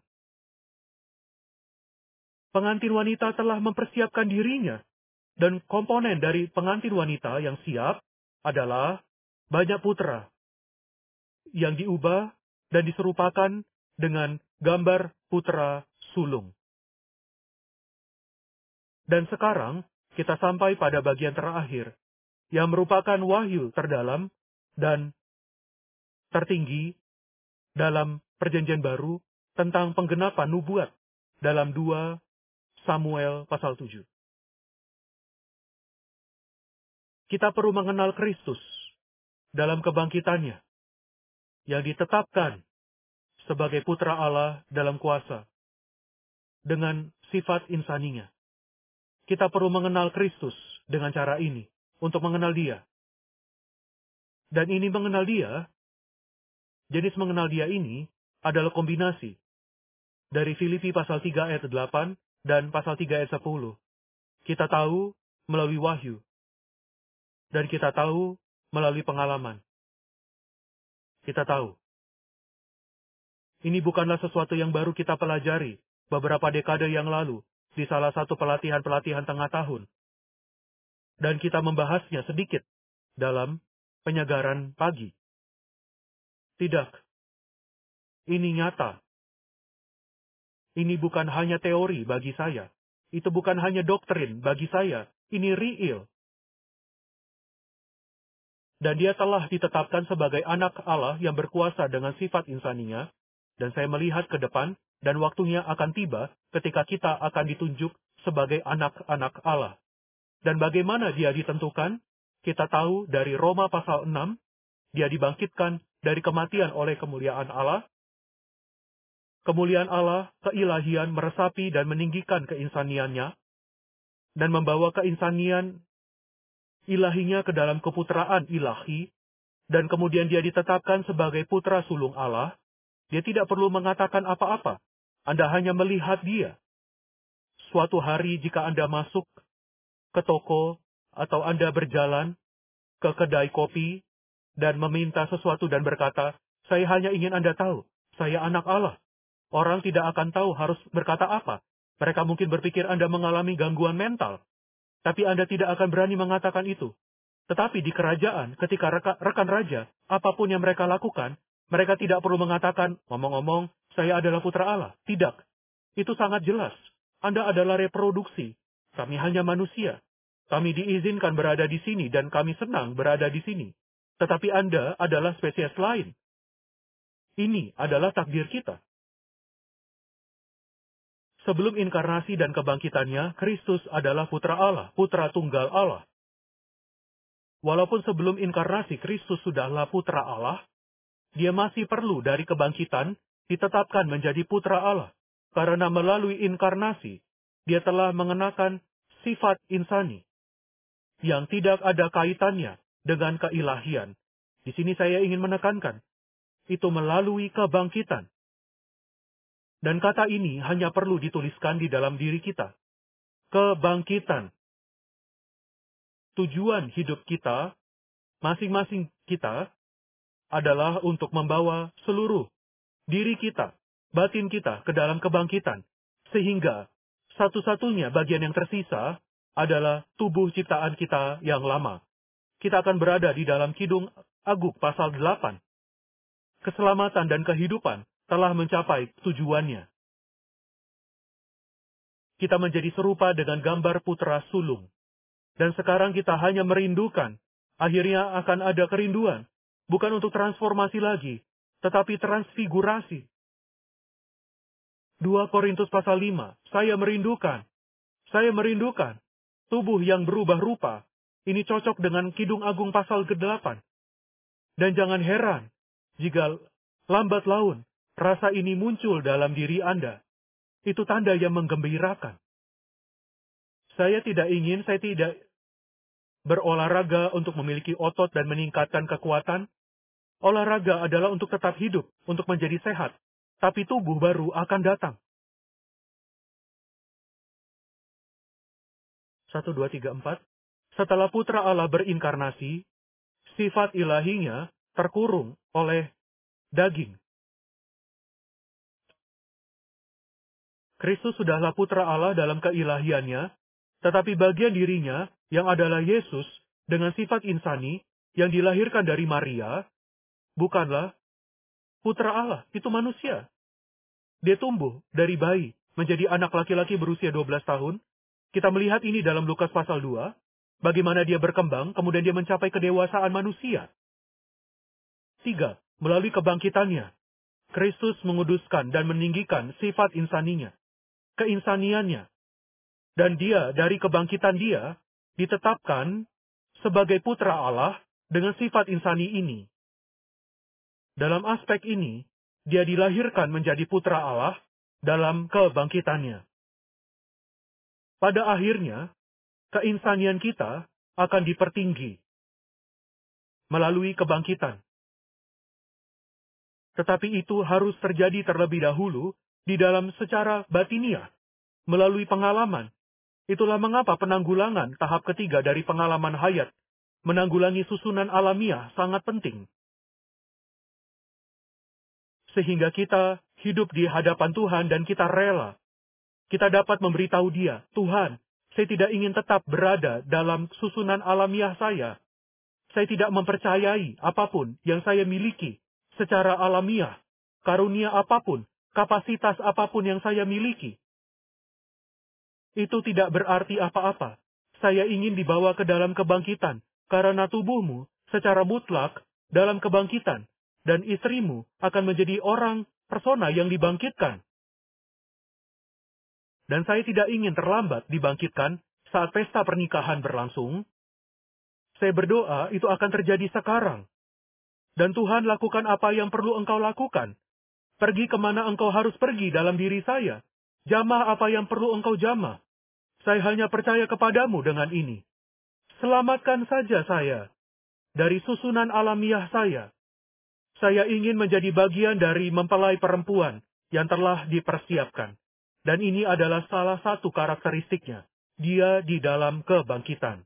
pengantin wanita telah mempersiapkan dirinya, dan komponen dari pengantin wanita yang siap adalah banyak putra yang diubah dan diserupakan dengan gambar putra sulung. Dan sekarang kita sampai pada bagian terakhir, yang merupakan wahyu terdalam dan tertinggi dalam perjanjian baru tentang penggenapan nubuat dalam 2 Samuel pasal 7. Kita perlu mengenal Kristus dalam kebangkitannya, yang ditetapkan sebagai putra Allah dalam kuasa, dengan sifat insaninya. Kita perlu mengenal Kristus dengan cara ini, untuk mengenal dia. Dan ini mengenal dia, jenis mengenal dia ini adalah kombinasi dari Filipi pasal 3 ayat 8 dan pasal 3 ayat 10. Kita tahu melalui wahyu. Dan kita tahu melalui pengalaman. Kita tahu. Ini bukanlah sesuatu yang baru kita pelajari beberapa dekade yang lalu di salah satu pelatihan-pelatihan tengah tahun. Dan kita membahasnya sedikit dalam penyegaran pagi. Tidak. Ini nyata. Ini bukan hanya teori bagi saya. Itu bukan hanya doktrin bagi saya. Ini real. Dan dia telah ditetapkan sebagai anak Allah yang berkuasa dengan sifat insaninya. Dan saya melihat ke depan, dan waktunya akan tiba ketika kita akan ditunjuk sebagai anak-anak Allah. Dan bagaimana dia ditentukan? Kita tahu dari Roma pasal 6, dia dibangkitkan dari kematian oleh kemuliaan Allah. Kemuliaan Allah, keilahian meresapi dan meninggikan keinsaniannya, dan membawa keinsanian ilahinya ke dalam keputraan ilahi, dan kemudian dia ditetapkan sebagai putra sulung Allah. Dia tidak perlu mengatakan apa-apa. Anda hanya melihat dia. Suatu hari jika Anda masuk ke toko, atau Anda berjalan ke kedai kopi, dan meminta sesuatu dan berkata, saya hanya ingin Anda tahu, saya anak Allah. Orang tidak akan tahu harus berkata apa. Mereka mungkin berpikir Anda mengalami gangguan mental. Tapi Anda tidak akan berani mengatakan itu. Tetapi di kerajaan, ketika rekan raja, apapun yang mereka lakukan, mereka tidak perlu mengatakan, ngomong-ngomong, saya adalah putra Allah. Tidak. Itu sangat jelas. Anda adalah reproduksi. Kami hanya manusia. Kami diizinkan berada di sini dan kami senang berada di sini. Tetapi Anda adalah spesies lain. Ini adalah takdir kita. Sebelum inkarnasi dan kebangkitannya, Kristus adalah putra Allah, putra tunggal Allah. Walaupun sebelum inkarnasi Kristus sudahlah putra Allah, dia masih perlu dari kebangkitan ditetapkan menjadi putra Allah. Karena melalui inkarnasi, dia telah mengenakan sifat insani yang tidak ada kaitannya dengan keilahian. Di sini saya ingin menekankan, itu melalui kebangkitan. Dan kata ini hanya perlu dituliskan di dalam diri kita. Kebangkitan. Tujuan hidup kita, masing-masing kita, adalah untuk membawa seluruh diri kita, batin kita ke dalam kebangkitan. Sehingga satu-satunya bagian yang tersisa adalah tubuh ciptaan kita yang lama. Kita akan berada di dalam Kidung Aguk pasal 8. Keselamatan dan kehidupan telah mencapai tujuannya. Kita menjadi serupa dengan gambar putra sulung. Dan sekarang kita hanya merindukan. Akhirnya akan ada kerinduan. Bukan untuk transformasi lagi, tetapi transfigurasi. 2 Korintus pasal 5. Saya merindukan. Tubuh yang berubah rupa. Ini cocok dengan Kidung Agung pasal ke-8. Dan jangan heran, jika lambat laun, rasa ini muncul dalam diri Anda. Itu tanda yang menggembirakan. Saya tidak berolahraga untuk memiliki otot dan meningkatkan kekuatan. Olahraga adalah untuk tetap hidup, untuk menjadi sehat. Tapi tubuh baru akan datang. 1, 2, 3, 4. Setelah putra Allah berinkarnasi, sifat ilahinya terkurung oleh daging. Kristus sudahlah putra Allah dalam keilahiannya, tetapi bagian dirinya yang adalah Yesus dengan sifat insani yang dilahirkan dari Maria, bukanlah putra Allah, itu manusia. Dia tumbuh dari bayi menjadi anak laki-laki berusia 12 tahun. Kita melihat ini dalam Lukas pasal 2, bagaimana dia berkembang, kemudian dia mencapai kedewasaan manusia. 3. Melalui kebangkitannya, Kristus menguduskan dan meninggikan sifat insaninya, keinsaniannya. Dan dia, dari kebangkitan dia, ditetapkan sebagai putra Allah dengan sifat insani ini. Dalam aspek ini, dia dilahirkan menjadi putra Allah dalam kebangkitannya. Pada akhirnya, keinsanian kita akan dipertinggi melalui kebangkitan. Tetapi itu harus terjadi terlebih dahulu di dalam secara batiniah, melalui pengalaman. Itulah mengapa penanggulangan tahap ketiga dari pengalaman hayat, menanggulangi susunan alamiah, sangat penting. Sehingga kita hidup di hadapan Tuhan dan kita rela. Kita dapat memberitahu Dia, Tuhan, saya tidak ingin tetap berada dalam susunan alamiah saya. Saya tidak mempercayai apapun yang saya miliki secara alamiah, karunia apapun, kapasitas apapun yang saya miliki. Itu tidak berarti apa-apa. Saya ingin dibawa ke dalam kebangkitan, karena tubuhmu secara mutlak dalam kebangkitan, dan istrimu akan menjadi persona yang dibangkitkan. Dan saya tidak ingin terlambat dibangkitkan saat pesta pernikahan berlangsung. Saya berdoa itu akan terjadi sekarang. Dan Tuhan, lakukan apa yang perlu Engkau lakukan. Pergi kemana Engkau harus pergi dalam diri saya. Jamah apa yang perlu Engkau jamah. Saya hanya percaya kepadamu dengan ini. Selamatkan saja saya dari susunan alamiah saya. Saya ingin menjadi bagian dari mempelai perempuan yang telah dipersiapkan. Dan ini adalah salah satu karakteristiknya. Dia di dalam kebangkitan.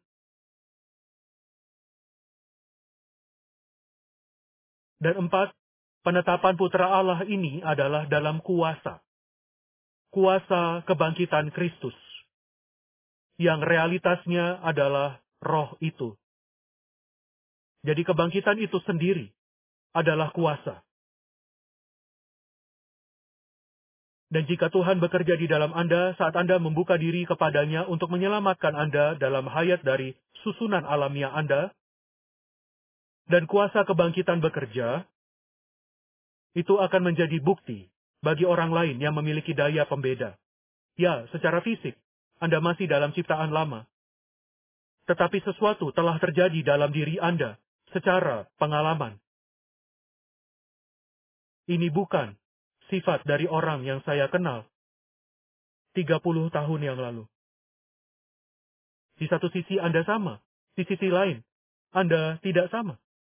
Dan 4, penetapan Putra Allah ini adalah dalam kuasa. Kuasa kebangkitan Kristus. Yang realitasnya adalah roh itu. Jadi kebangkitan itu sendiri adalah kuasa. Dan jika Tuhan bekerja di dalam Anda saat Anda membuka diri kepadanya untuk menyelamatkan Anda dalam hayat dari susunan alamiah Anda, dan kuasa kebangkitan bekerja, itu akan menjadi bukti bagi orang lain yang memiliki daya pembeda. Ya, secara fisik, Anda masih dalam ciptaan lama. Tetapi sesuatu telah terjadi dalam diri Anda secara pengalaman. Ini bukan sifat dari orang yang saya kenal 30 tahun yang lalu. Di satu sisi Anda sama, di sisi lain Anda tidak sama.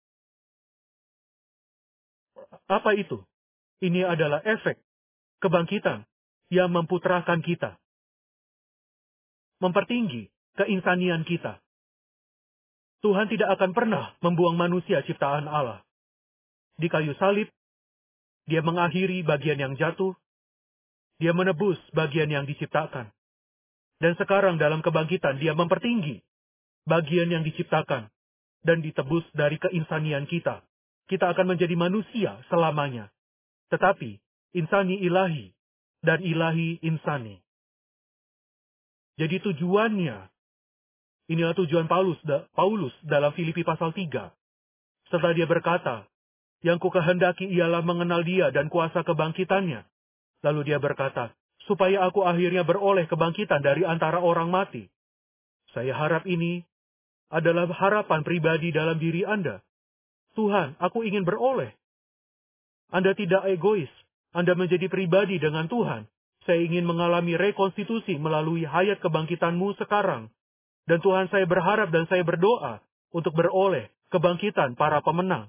Apa itu? Ini adalah efek kebangkitan yang memputrakan kita, mempertinggi keinsanian kita. Tuhan tidak akan pernah membuang manusia ciptaan Allah. Di kayu salib, Dia mengakhiri bagian yang jatuh, Dia menebus bagian yang diciptakan. Dan sekarang dalam kebangkitan Dia mempertinggi bagian yang diciptakan dan ditebus dari keinsanian kita. Kita akan menjadi manusia selamanya. Tetapi insani ilahi dan ilahi insani. Jadi tujuannya, inilah tujuan Paulus dalam Filipi pasal 3. Setelah dia berkata, yang kukehendaki ialah mengenal Dia dan kuasa kebangkitannya. Lalu dia berkata, supaya aku akhirnya beroleh kebangkitan dari antara orang mati. Saya harap ini adalah harapan pribadi dalam diri Anda. Tuhan, aku ingin beroleh. Anda tidak egois. Anda menjadi pribadi dengan Tuhan. Saya ingin mengalami rekonstitusi melalui hayat kebangkitanmu sekarang. Dan Tuhan, saya berharap dan saya berdoa untuk beroleh kebangkitan para pemenang.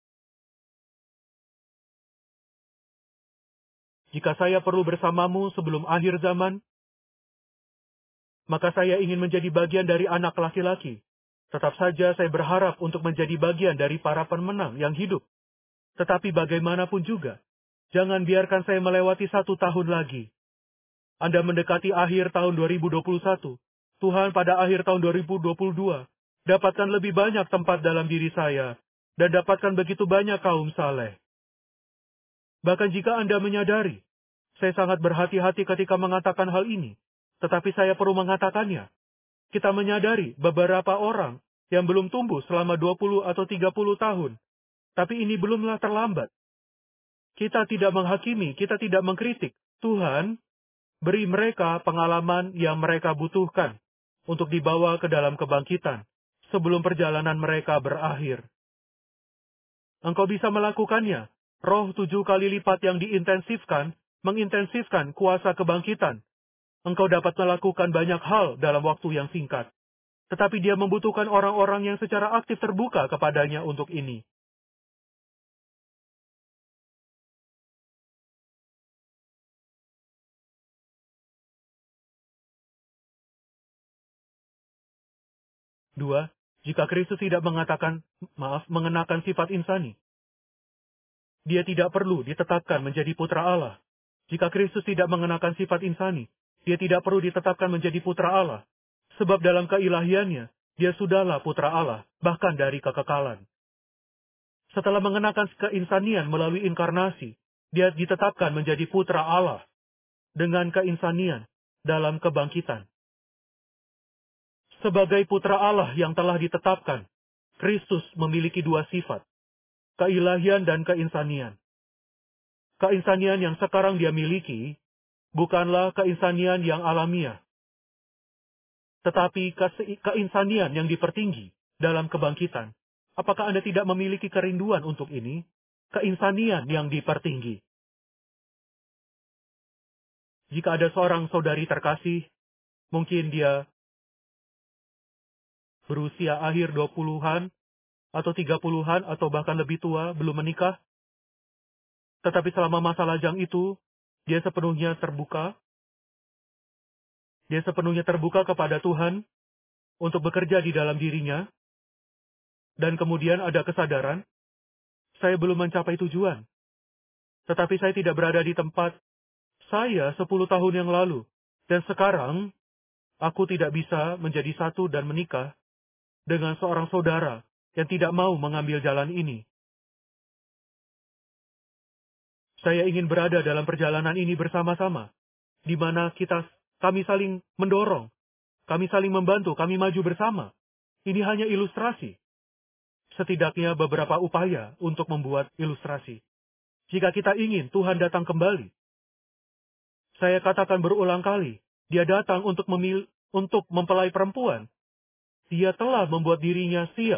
Jika saya perlu bersamamu sebelum akhir zaman, maka saya ingin menjadi bagian dari anak laki-laki. Tetap saja saya berharap untuk menjadi bagian dari para pemenang yang hidup. Tetapi bagaimanapun juga, jangan biarkan saya melewati 1 tahun lagi. Anda mendekati akhir tahun 2021. Tuhan, pada akhir tahun 2022, dapatkan lebih banyak tempat dalam diri saya, dan dapatkan begitu banyak kaum saleh. Bahkan jika Anda menyadari, saya sangat berhati-hati ketika mengatakan hal ini, tetapi saya perlu mengatakannya. Kita menyadari beberapa orang yang belum tumbuh selama 20 atau 30 tahun, tapi ini belumlah terlambat. Kita tidak menghakimi, kita tidak mengkritik. Tuhan, beri mereka pengalaman yang mereka butuhkan untuk dibawa ke dalam kebangkitan sebelum perjalanan mereka berakhir. Engkau bisa melakukannya. Roh 7 kali lipat yang diintensifkan, mengintensifkan kuasa kebangkitan. Engkau dapat melakukan banyak hal dalam waktu yang singkat. Tetapi Dia membutuhkan orang-orang yang secara aktif terbuka kepadanya untuk ini. Dua, jika Kristus tidak mengenakan sifat insani, Dia tidak perlu ditetapkan menjadi putra Allah. Jika Kristus tidak mengenakan sifat insani, Dia tidak perlu ditetapkan menjadi putra Allah. Sebab dalam keilahiannya, Dia sudahlah putra Allah, bahkan dari kekekalan. Setelah mengenakan keinsanian melalui inkarnasi, Dia ditetapkan menjadi putra Allah dengan keinsanian dalam kebangkitan. Sebagai putra Allah yang telah ditetapkan, Kristus memiliki 2 sifat, keilahian dan keinsanian. Keinsanian yang sekarang Dia miliki bukanlah keinsanian yang alamiah, tetapi keinsanian yang dipertinggi dalam kebangkitan. Apakah Anda tidak memiliki kerinduan untuk ini? Keinsanian yang dipertinggi. Jika ada seorang saudari terkasih, mungkin dia berusia akhir 20-an, atau 30-an, atau bahkan lebih tua, belum menikah. Tetapi selama masa lajang itu, dia sepenuhnya terbuka. Dia sepenuhnya terbuka kepada Tuhan untuk bekerja di dalam dirinya. Dan kemudian ada kesadaran, saya belum mencapai tujuan. Tetapi saya tidak berada di tempat saya 10 tahun yang lalu. Dan sekarang, aku tidak bisa menjadi satu dan menikah dengan seorang saudara yang tidak mau mengambil jalan ini. Saya ingin berada dalam perjalanan ini bersama-sama, di mana kami saling mendorong, kami saling membantu, kami maju bersama. Ini hanya ilustrasi. Setidaknya beberapa upaya untuk membuat ilustrasi. Jika kita ingin Tuhan datang kembali, saya katakan berulang kali, dia datang untuk mempelai perempuan. Dia telah membuat dirinya siap.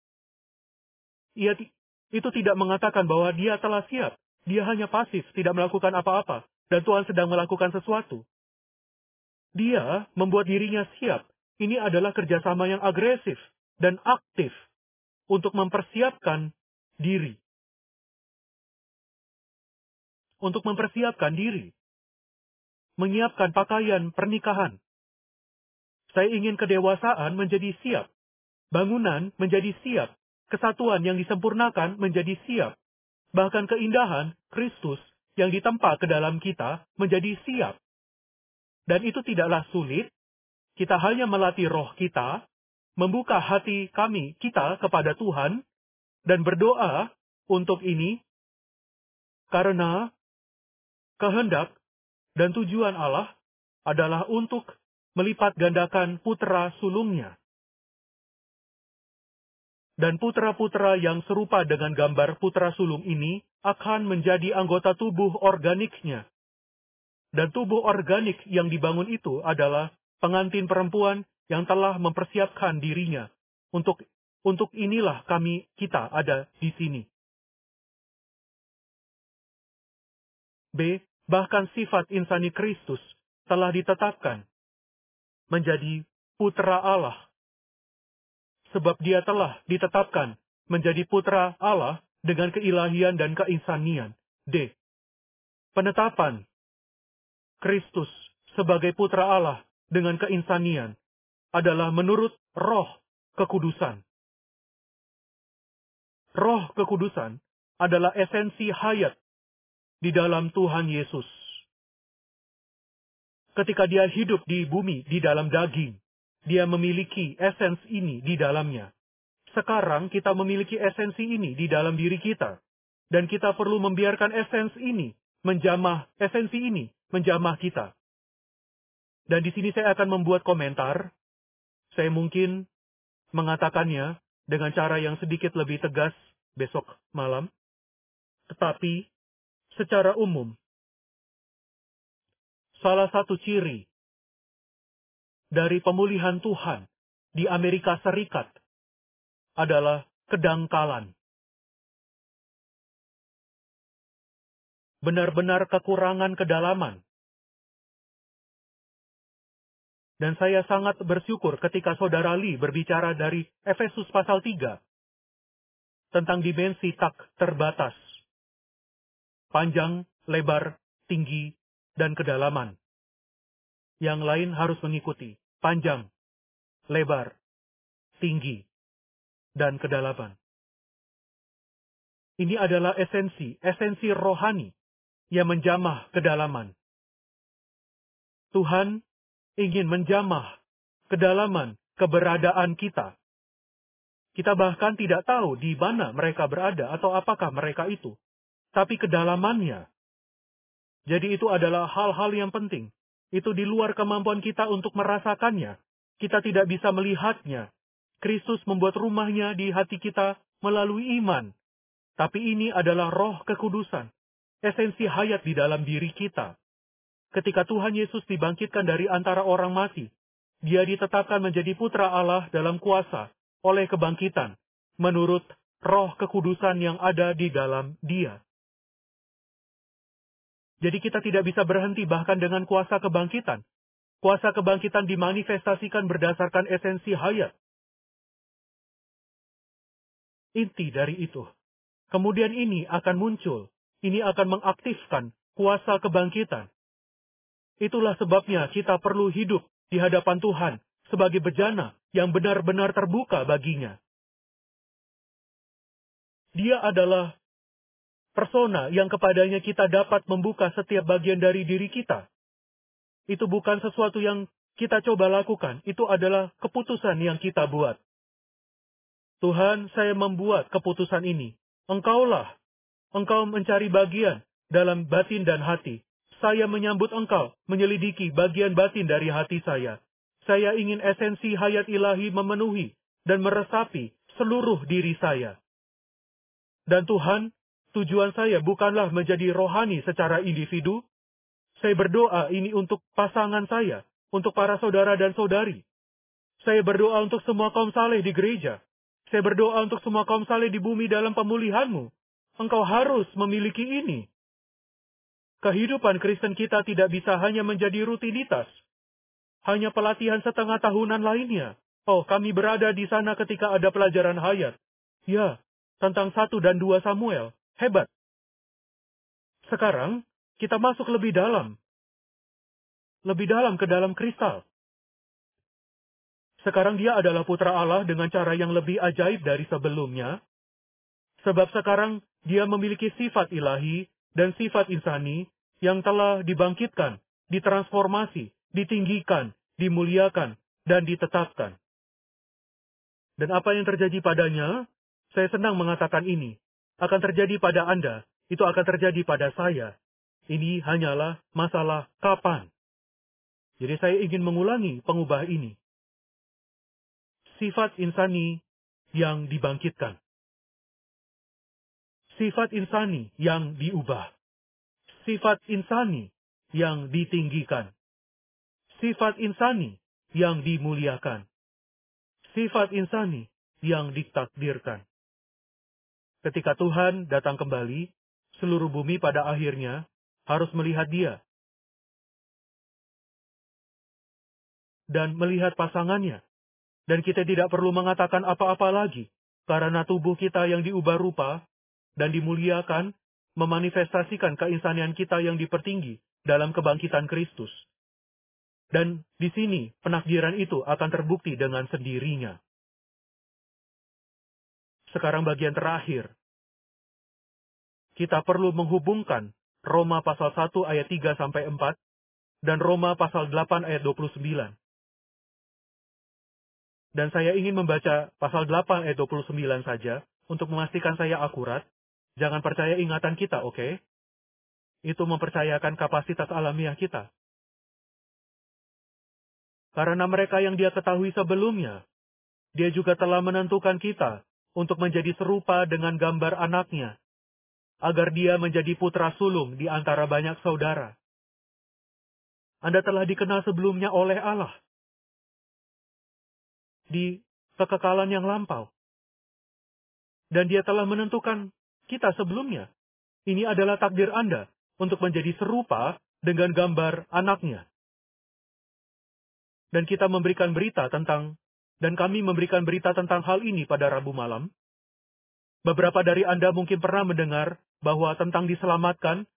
Itu tidak mengatakan bahwa dia telah siap. Dia hanya pasif, tidak melakukan apa-apa. Dan Tuhan sedang melakukan sesuatu. Dia membuat dirinya siap. Ini adalah kerjasama yang agresif dan aktif untuk mempersiapkan diri. Untuk mempersiapkan diri. Menyiapkan pakaian pernikahan. Saya ingin kedewasaan menjadi siap. Bangunan menjadi siap. Kesatuan yang disempurnakan menjadi siap. Bahkan keindahan Kristus yang ditempa ke dalam kita menjadi siap. Dan itu tidaklah sulit. Kita hanya melatih roh kita, membuka hati kita kepada Tuhan, dan berdoa untuk ini, karena kehendak dan tujuan Allah adalah untuk melipat gandakan putra sulungnya. Dan putra-putra yang serupa dengan gambar putra sulung ini akan menjadi anggota tubuh organiknya. Dan tubuh organik yang dibangun itu adalah pengantin perempuan yang telah mempersiapkan dirinya. Untuk inilah kita ada di sini. B. Bahkan sifat insani Kristus telah ditetapkan menjadi putra Allah. Sebab dia telah ditetapkan menjadi putra Allah dengan keilahian dan keinsanian. D. Penetapan Kristus sebagai putra Allah dengan keinsanian adalah menurut Roh Kekudusan. Roh Kekudusan adalah esensi hayat di dalam Tuhan Yesus. Ketika dia hidup di bumi, di dalam daging, dia memiliki esens ini di dalamnya. Sekarang kita memiliki esensi ini di dalam diri kita. Dan kita perlu membiarkan esensi ini menjamah kita. Dan di sini saya akan membuat komentar. Saya mungkin mengatakannya dengan cara yang sedikit lebih tegas besok malam. Tetapi, secara umum, salah satu ciri dari pemulihan Tuhan di Amerika Serikat adalah kedangkalan. Benar-benar kekurangan kedalaman. Dan saya sangat bersyukur ketika Saudara Lee berbicara dari Efesus pasal 3 tentang dimensi tak terbatas. Panjang, lebar, tinggi, dan kedalaman. Yang lain harus mengikuti. Panjang, lebar, tinggi, dan kedalaman. Ini adalah esensi rohani yang menjamah kedalaman. Tuhan ingin menjamah kedalaman keberadaan kita. Kita bahkan tidak tahu di mana mereka berada atau apakah mereka itu. Tapi kedalamannya. Jadi itu adalah hal-hal yang penting. Itu di luar kemampuan kita untuk merasakannya. Kita tidak bisa melihatnya. Kristus membuat rumahnya di hati kita melalui iman. Tapi ini adalah Roh Kekudusan. Esensi hayat di dalam diri kita. ketika Tuhan Yesus dibangkitkan dari antara orang mati, dia ditetapkan menjadi putra Allah dalam kuasa oleh kebangkitan, menurut roh kekudusan yang ada di dalam dia. Jadi kita tidak bisa berhenti bahkan dengan kuasa kebangkitan. Kuasa kebangkitan dimanifestasikan berdasarkan esensi hayat. Inti dari itu. Kemudian ini akan muncul. Ini akan mengaktifkan kuasa kebangkitan. Itulah sebabnya kita perlu hidup di hadapan Tuhan sebagai bejana yang benar-benar terbuka baginya. Dia adalah persona yang kepadanya kita dapat membuka setiap bagian dari diri kita. Itu bukan sesuatu yang kita coba lakukan. Itu adalah keputusan yang kita buat. Tuhan, saya membuat keputusan ini. Engkaulah. Engkau mencari bagian dalam batin dan hati. Saya menyambut Engkau, menyelidiki bagian batin dari hati saya. Saya ingin esensi hayat ilahi memenuhi dan meresapi seluruh diri saya. Dan Tuhan, tujuan saya bukanlah menjadi rohani secara individu. Saya berdoa ini untuk pasangan saya, untuk para saudara dan saudari. Saya berdoa untuk semua kaum saleh di gereja. Saya berdoa untuk semua kaum saleh di bumi dalam pemulihan-Mu. Engkau harus memiliki ini. Kehidupan Kristen kita tidak bisa hanya menjadi rutinitas. Hanya pelatihan setengah tahunan lainnya. Oh, kami berada di sana ketika ada pelajaran hayat. Ya, tentang 1 dan 2 Samuel. Hebat. Sekarang, kita masuk lebih dalam. Lebih dalam ke dalam kristal. Sekarang dia adalah putra Allah dengan cara yang lebih ajaib dari sebelumnya. Sebab sekarang dia memiliki sifat ilahi dan sifat insani yang telah dibangkitkan, ditransformasi, ditinggikan, dimuliakan, dan ditetapkan. Dan apa yang terjadi padanya, saya senang mengatakan ini, akan terjadi pada Anda, itu akan terjadi pada saya. Ini hanyalah masalah kapan. Jadi saya ingin mengulangi pengubah ini. Sifat insani yang dibangkitkan. Sifat insani yang diubah. Sifat insani yang ditinggikan. Sifat insani yang dimuliakan. Sifat insani yang ditakdirkan. Ketika Tuhan datang kembali, seluruh bumi pada akhirnya harus melihat Dia. Dan melihat pasangannya. Dan kita tidak perlu mengatakan apa-apa lagi, karena tubuh kita yang diubah rupa dan dimuliakan memanifestasikan keinsanian kita yang dipertinggi dalam kebangkitan Kristus. Dan di sini penakdiran itu akan terbukti dengan sendirinya. Sekarang bagian terakhir. Kita perlu menghubungkan Roma pasal 1 ayat 3-4 dan Roma pasal 8 ayat 29. Dan saya ingin membaca pasal 8 ayat 29 saja untuk memastikan saya akurat. Jangan percaya ingatan kita, oke? Itu mempercayakan kapasitas alamiah kita. Karena mereka yang Dia ketahui sebelumnya, Dia juga telah menentukan kita untuk menjadi serupa dengan gambar anaknya, agar Dia menjadi putra sulung di antara banyak saudara. Anda telah dikenal sebelumnya oleh Allah di kekekalan yang lampau. Dan Dia telah menentukan kita sebelumnya. Ini adalah takdir Anda untuk menjadi serupa dengan gambar anaknya. Dan kita memberikan berita tentang, dan kami memberikan berita tentang hal ini pada Rabu malam. Beberapa dari Anda mungkin pernah mendengar bahwa tentang diselamatkan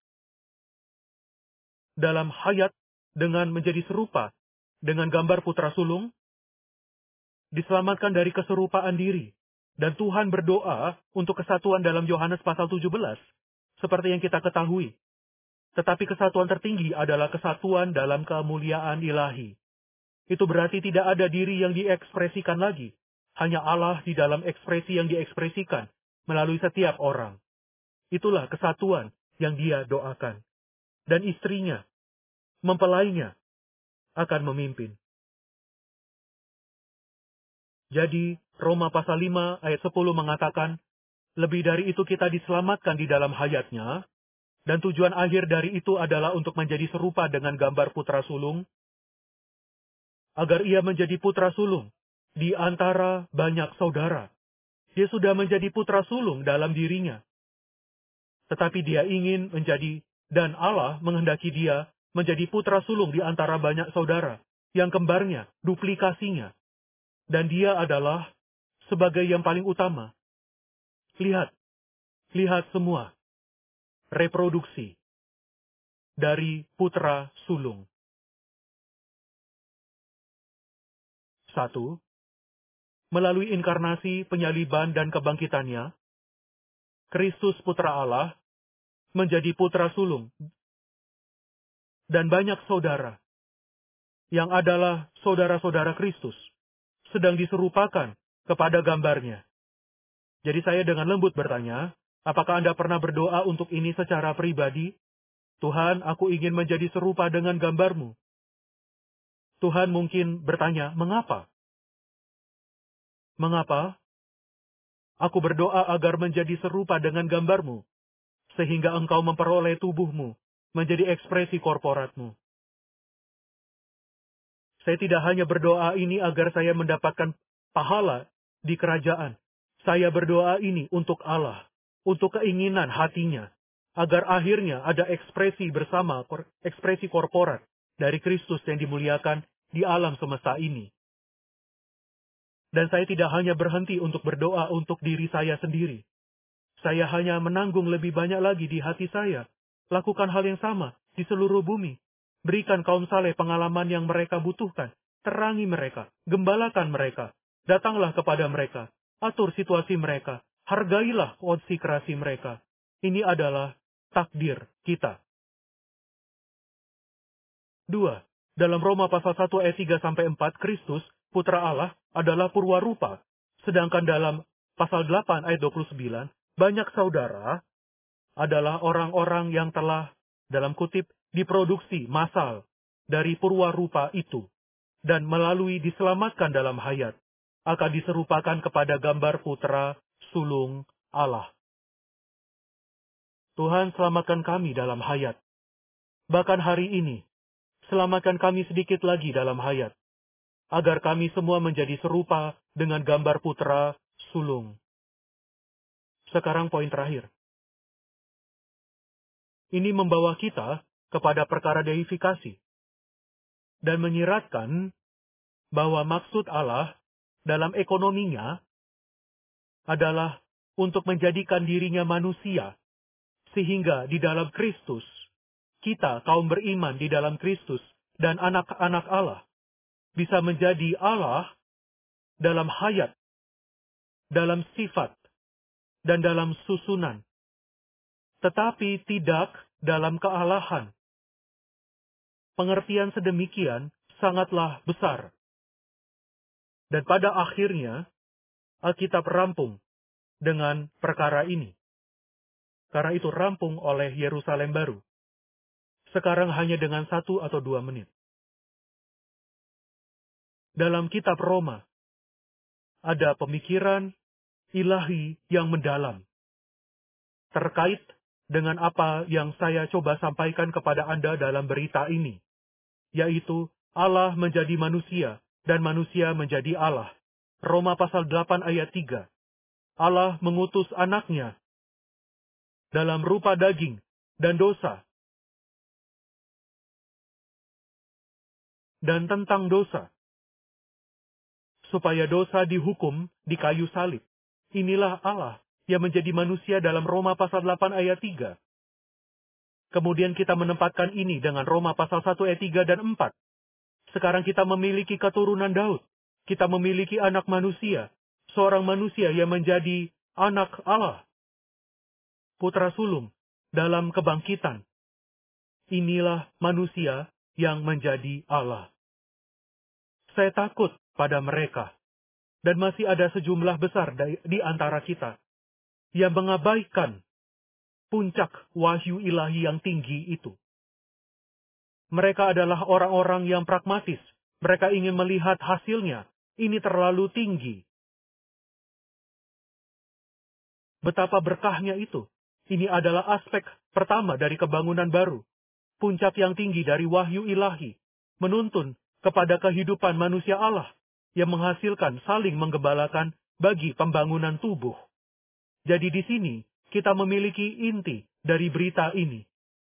dalam hayat dengan menjadi serupa dengan gambar putra sulung, diselamatkan dari keserupaan diri. Dan Tuhan berdoa untuk kesatuan dalam Yohanes pasal 17, seperti yang kita ketahui. Tetapi kesatuan tertinggi adalah kesatuan dalam kemuliaan ilahi. Itu berarti tidak ada diri yang diekspresikan lagi. Hanya Allah di dalam ekspresi yang diekspresikan melalui setiap orang. Itulah kesatuan yang Dia doakan. Dan istrinya, mempelainya, akan memimpin. Jadi, Roma pasal 5 ayat 10 mengatakan, lebih dari itu kita diselamatkan di dalam hayatnya, Dan tujuan akhir dari itu adalah untuk menjadi serupa dengan gambar putra sulung, agar ia menjadi putra sulung di antara banyak saudara. Dia sudah menjadi putra sulung dalam dirinya. Tetapi dia ingin menjadi, dan Allah menghendaki dia menjadi putra sulung di antara banyak saudara, yang kembarnya, duplikasinya. Dan dia adalah sebagai yang paling utama. Lihat semua. Reproduksi dari putra sulung. 1. Melalui inkarnasi, penyaliban, dan kebangkitannya, Kristus putra Allah menjadi putra sulung. Dan banyak saudara, yang adalah saudara-saudara Kristus, sedang diserupakan kepada gambarnya. Jadi saya dengan lembut bertanya, apakah Anda pernah berdoa untuk ini secara pribadi? Tuhan, aku ingin menjadi serupa dengan gambar-Mu. Tuhan mungkin bertanya, mengapa? Mengapa? Aku berdoa agar menjadi serupa dengan gambar-Mu, sehingga Engkau memperoleh tubuh-Mu menjadi ekspresi korporat-Mu. Saya tidak hanya berdoa ini agar saya mendapatkan pahala di kerajaan. Saya berdoa ini untuk Allah, untuk keinginan hatinya, agar akhirnya ada ekspresi bersama, ekspresi korporat dari Kristus yang dimuliakan di alam semesta ini. Dan saya tidak hanya berhenti untuk berdoa untuk diri saya sendiri. Saya hanya menanggung lebih banyak lagi di hati saya. Lakukan hal yang sama di seluruh bumi. Berikan kaum saleh pengalaman yang mereka butuhkan. Terangi mereka, gembalakan mereka. Datanglah kepada mereka. Atur situasi mereka. Hargailah konsekrasi mereka. Ini adalah takdir kita. 2. Dalam Roma pasal 1 ayat 3-4, Kristus, putra Allah, adalah purwarupa. Sedangkan dalam pasal 8 ayat 29, banyak saudara adalah orang-orang yang telah, dalam kutip, diproduksi massal dari purwarupa itu. Dan melalui diselamatkan dalam hayat, akan diserupakan kepada gambar putra sulung Allah. Tuhan selamatkan kami dalam hayat. Bahkan hari ini, selamatkan kami sedikit lagi dalam hayat, agar kami semua menjadi serupa dengan gambar putra sulung. Sekarang poin terakhir. Ini membawa kita kepada perkara deifikasi, dan menyiratkan bahwa maksud Allah dalam ekonominya adalah untuk menjadikan dirinya manusia, sehingga di dalam Kristus, kita kaum beriman di dalam Kristus dan anak-anak Allah, bisa menjadi Allah dalam hayat, dalam sifat, dan dalam susunan. Tetapi tidak dalam kealahan. Pengertian sedemikian sangatlah besar. Dan pada akhirnya, Alkitab rampung dengan perkara ini. Karena itu rampung oleh Yerusalem baru. Sekarang hanya dengan 1 atau 2 menit. Dalam kitab Roma, ada pemikiran ilahi yang mendalam. Terkait dengan apa yang saya coba sampaikan kepada Anda dalam berita ini. Yaitu Allah menjadi manusia dan manusia menjadi Allah. Roma pasal 8 ayat 3. Allah mengutus anaknya dalam rupa daging dan dosa. Dan tentang dosa. Supaya dosa dihukum di kayu salib. Inilah Allah yang menjadi manusia dalam Roma pasal 8 ayat 3. Kemudian kita menempatkan ini dengan Roma pasal 1 ayat 3 dan 4. Sekarang kita memiliki keturunan Daud. Kita memiliki anak manusia. Seorang manusia yang menjadi anak Allah. Putra sulung dalam kebangkitan. Inilah manusia yang menjadi Allah. Saya takut pada mereka. Dan masih ada sejumlah besar di antara kita yang mengabaikan puncak wahyu ilahi yang tinggi itu. Mereka adalah orang-orang yang pragmatis. Mereka ingin melihat hasilnya. Ini terlalu tinggi. Betapa berkahnya itu. Ini adalah aspek pertama dari kebangunan baru, puncak yang tinggi dari wahyu ilahi, menuntun kepada kehidupan manusia Allah yang menghasilkan saling menggembalakan bagi pembangunan tubuh. Jadi di sini kita memiliki inti dari berita ini.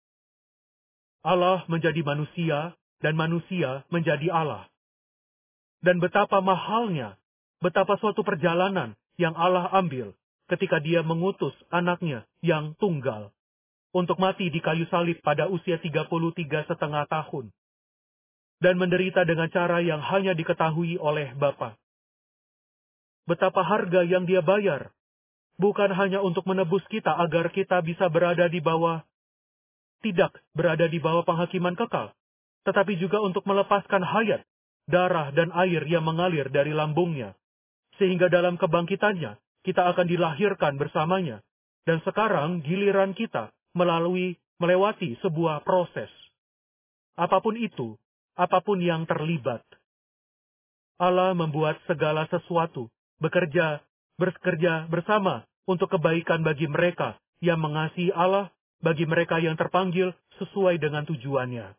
Allah menjadi manusia dan manusia menjadi Allah. Dan betapa mahalnya, betapa suatu perjalanan yang Allah ambil ketika dia mengutus anaknya yang tunggal untuk mati di kayu salib pada usia 33,5 tahun. Dan menderita dengan cara yang hanya diketahui oleh Bapa. Betapa harga yang dia bayar, bukan hanya untuk menebus kita agar kita bisa tidak berada di bawah penghakiman kekal, tetapi juga untuk melepaskan hayat, darah dan air yang mengalir dari lambungnya. Sehingga dalam kebangkitannya, kita akan dilahirkan bersamanya. Dan sekarang giliran kita melewati sebuah proses. Apapun itu, apapun yang terlibat. Allah membuat segala sesuatu bekerja bersama untuk kebaikan bagi mereka yang mengasihi Allah, bagi mereka yang terpanggil sesuai dengan tujuannya.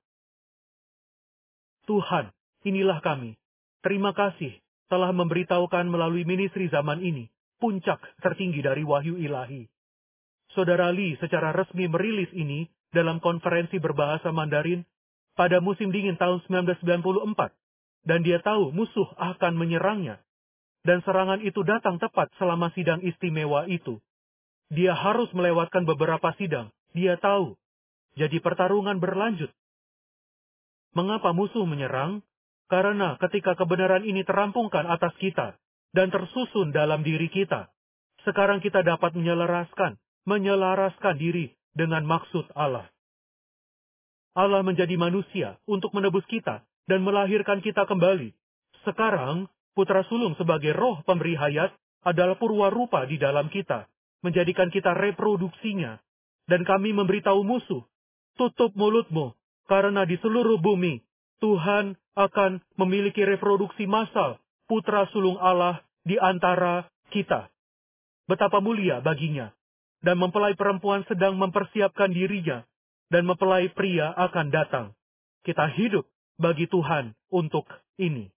Tuhan, inilah kami. Terima kasih telah memberitahukan melalui ministri zaman ini, puncak tertinggi dari wahyu ilahi. Saudara Lee secara resmi merilis ini dalam konferensi berbahasa Mandarin pada musim dingin tahun 1994. Dan dia tahu musuh akan menyerangnya. Dan serangan itu datang tepat selama sidang istimewa itu. Dia harus melewatkan beberapa sidang. Dia tahu. Jadi pertarungan berlanjut. Mengapa musuh menyerang? Karena ketika kebenaran ini terampungkan atas kita dan tersusun dalam diri kita, sekarang kita dapat menyelaraskan diri dengan maksud Allah. Allah menjadi manusia untuk menebus kita dan melahirkan kita kembali. Sekarang, putra sulung sebagai roh pemberi hayat adalah purwarupa di dalam kita, menjadikan kita reproduksinya. Dan kami memberitahu musuh, tutup mulutmu, karena di seluruh bumi, Tuhan akan memiliki reproduksi massal putra sulung Allah di antara kita. Betapa mulia baginya. Dan mempelai perempuan sedang mempersiapkan dirinya, dan mempelai pria akan datang. Kita hidup bagi Tuhan untuk ini.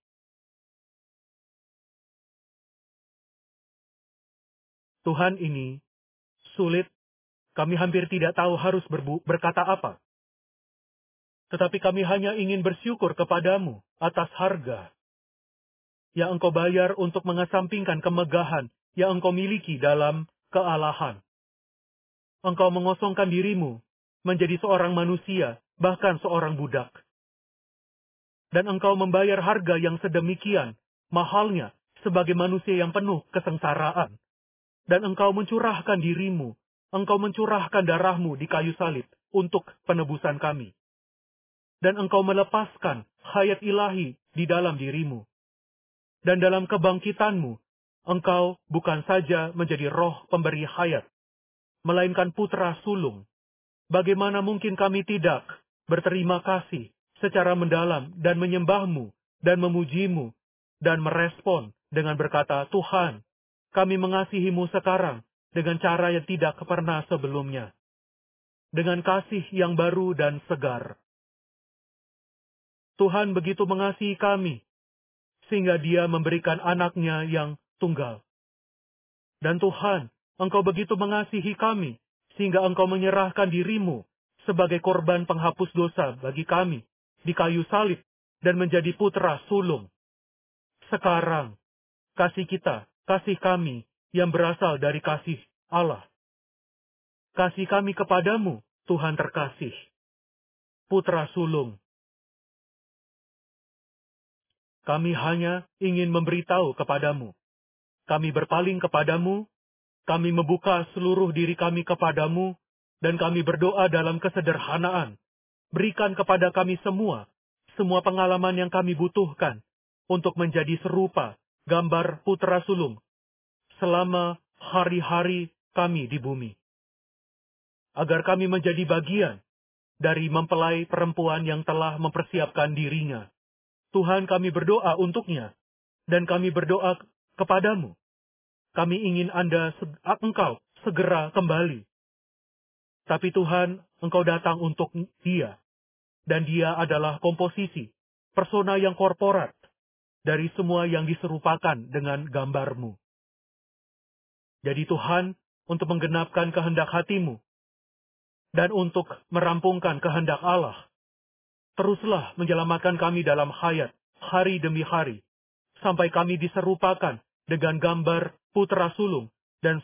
Tuhan ini sulit, kami hampir tidak tahu harus berkata apa. Tetapi kami hanya ingin bersyukur kepadamu atas harga yang Engkau bayar untuk mengesampingkan kemegahan yang Engkau miliki dalam kealahan. Engkau mengosongkan dirimu menjadi seorang manusia, bahkan seorang budak. Dan Engkau membayar harga yang sedemikian mahalnya sebagai manusia yang penuh kesengsaraan. Dan Engkau mencurahkan dirimu, Engkau mencurahkan darahmu di kayu salib untuk penebusan kami. Dan Engkau melepaskan hayat ilahi di dalam dirimu. Dan dalam kebangkitanmu, Engkau bukan saja menjadi roh pemberi hayat, melainkan putra sulung. Bagaimana mungkin kami tidak berterima kasih secara mendalam dan menyembahmu dan memujimu dan merespon dengan berkata, Tuhan, kami mengasihimu sekarang dengan cara yang tidak pernah sebelumnya. Dengan kasih yang baru dan segar. Tuhan begitu mengasihi kami, sehingga dia memberikan anaknya yang tunggal. Dan Tuhan, Engkau begitu mengasihi kami, sehingga Engkau menyerahkan dirimu sebagai korban penghapus dosa bagi kami di kayu salib dan menjadi putra sulung. Sekarang, kasih kami yang berasal dari kasih Allah. Kasih kami kepadamu, Tuhan terkasih. Putra sulung. Kami hanya ingin memberitahu kepadamu. Kami berpaling kepadamu, kami membuka seluruh diri kami kepadamu, dan kami berdoa dalam kesederhanaan. Berikan kepada kami semua pengalaman yang kami butuhkan untuk menjadi serupa gambar putra sulung selama hari-hari kami di bumi. Agar kami menjadi bagian dari mempelai perempuan yang telah mempersiapkan dirinya. Tuhan, kami berdoa untuknya, dan kami berdoa kepadamu. Kami ingin Engkau segera kembali. Tapi Tuhan, Engkau datang untuk dia, dan dia adalah komposisi, persona yang korporat, dari semua yang diserupakan dengan gambar-Mu. Jadi Tuhan, untuk menggenapkan kehendak hati-Mu, dan untuk merampungkan kehendak Allah, teruslah menyelamatkan kami dalam hayat, hari demi hari, sampai kami diserupakan dengan gambar putra sulung, dan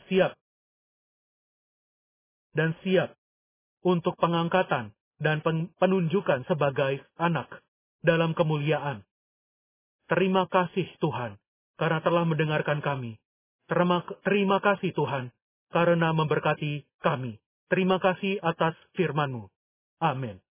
siap untuk pengangkatan dan penunjukan sebagai anak dalam kemuliaan. Terima kasih Tuhan, karena telah mendengarkan kami. Terima kasih Tuhan, karena memberkati kami. Terima kasih atas firman-Mu. Amin.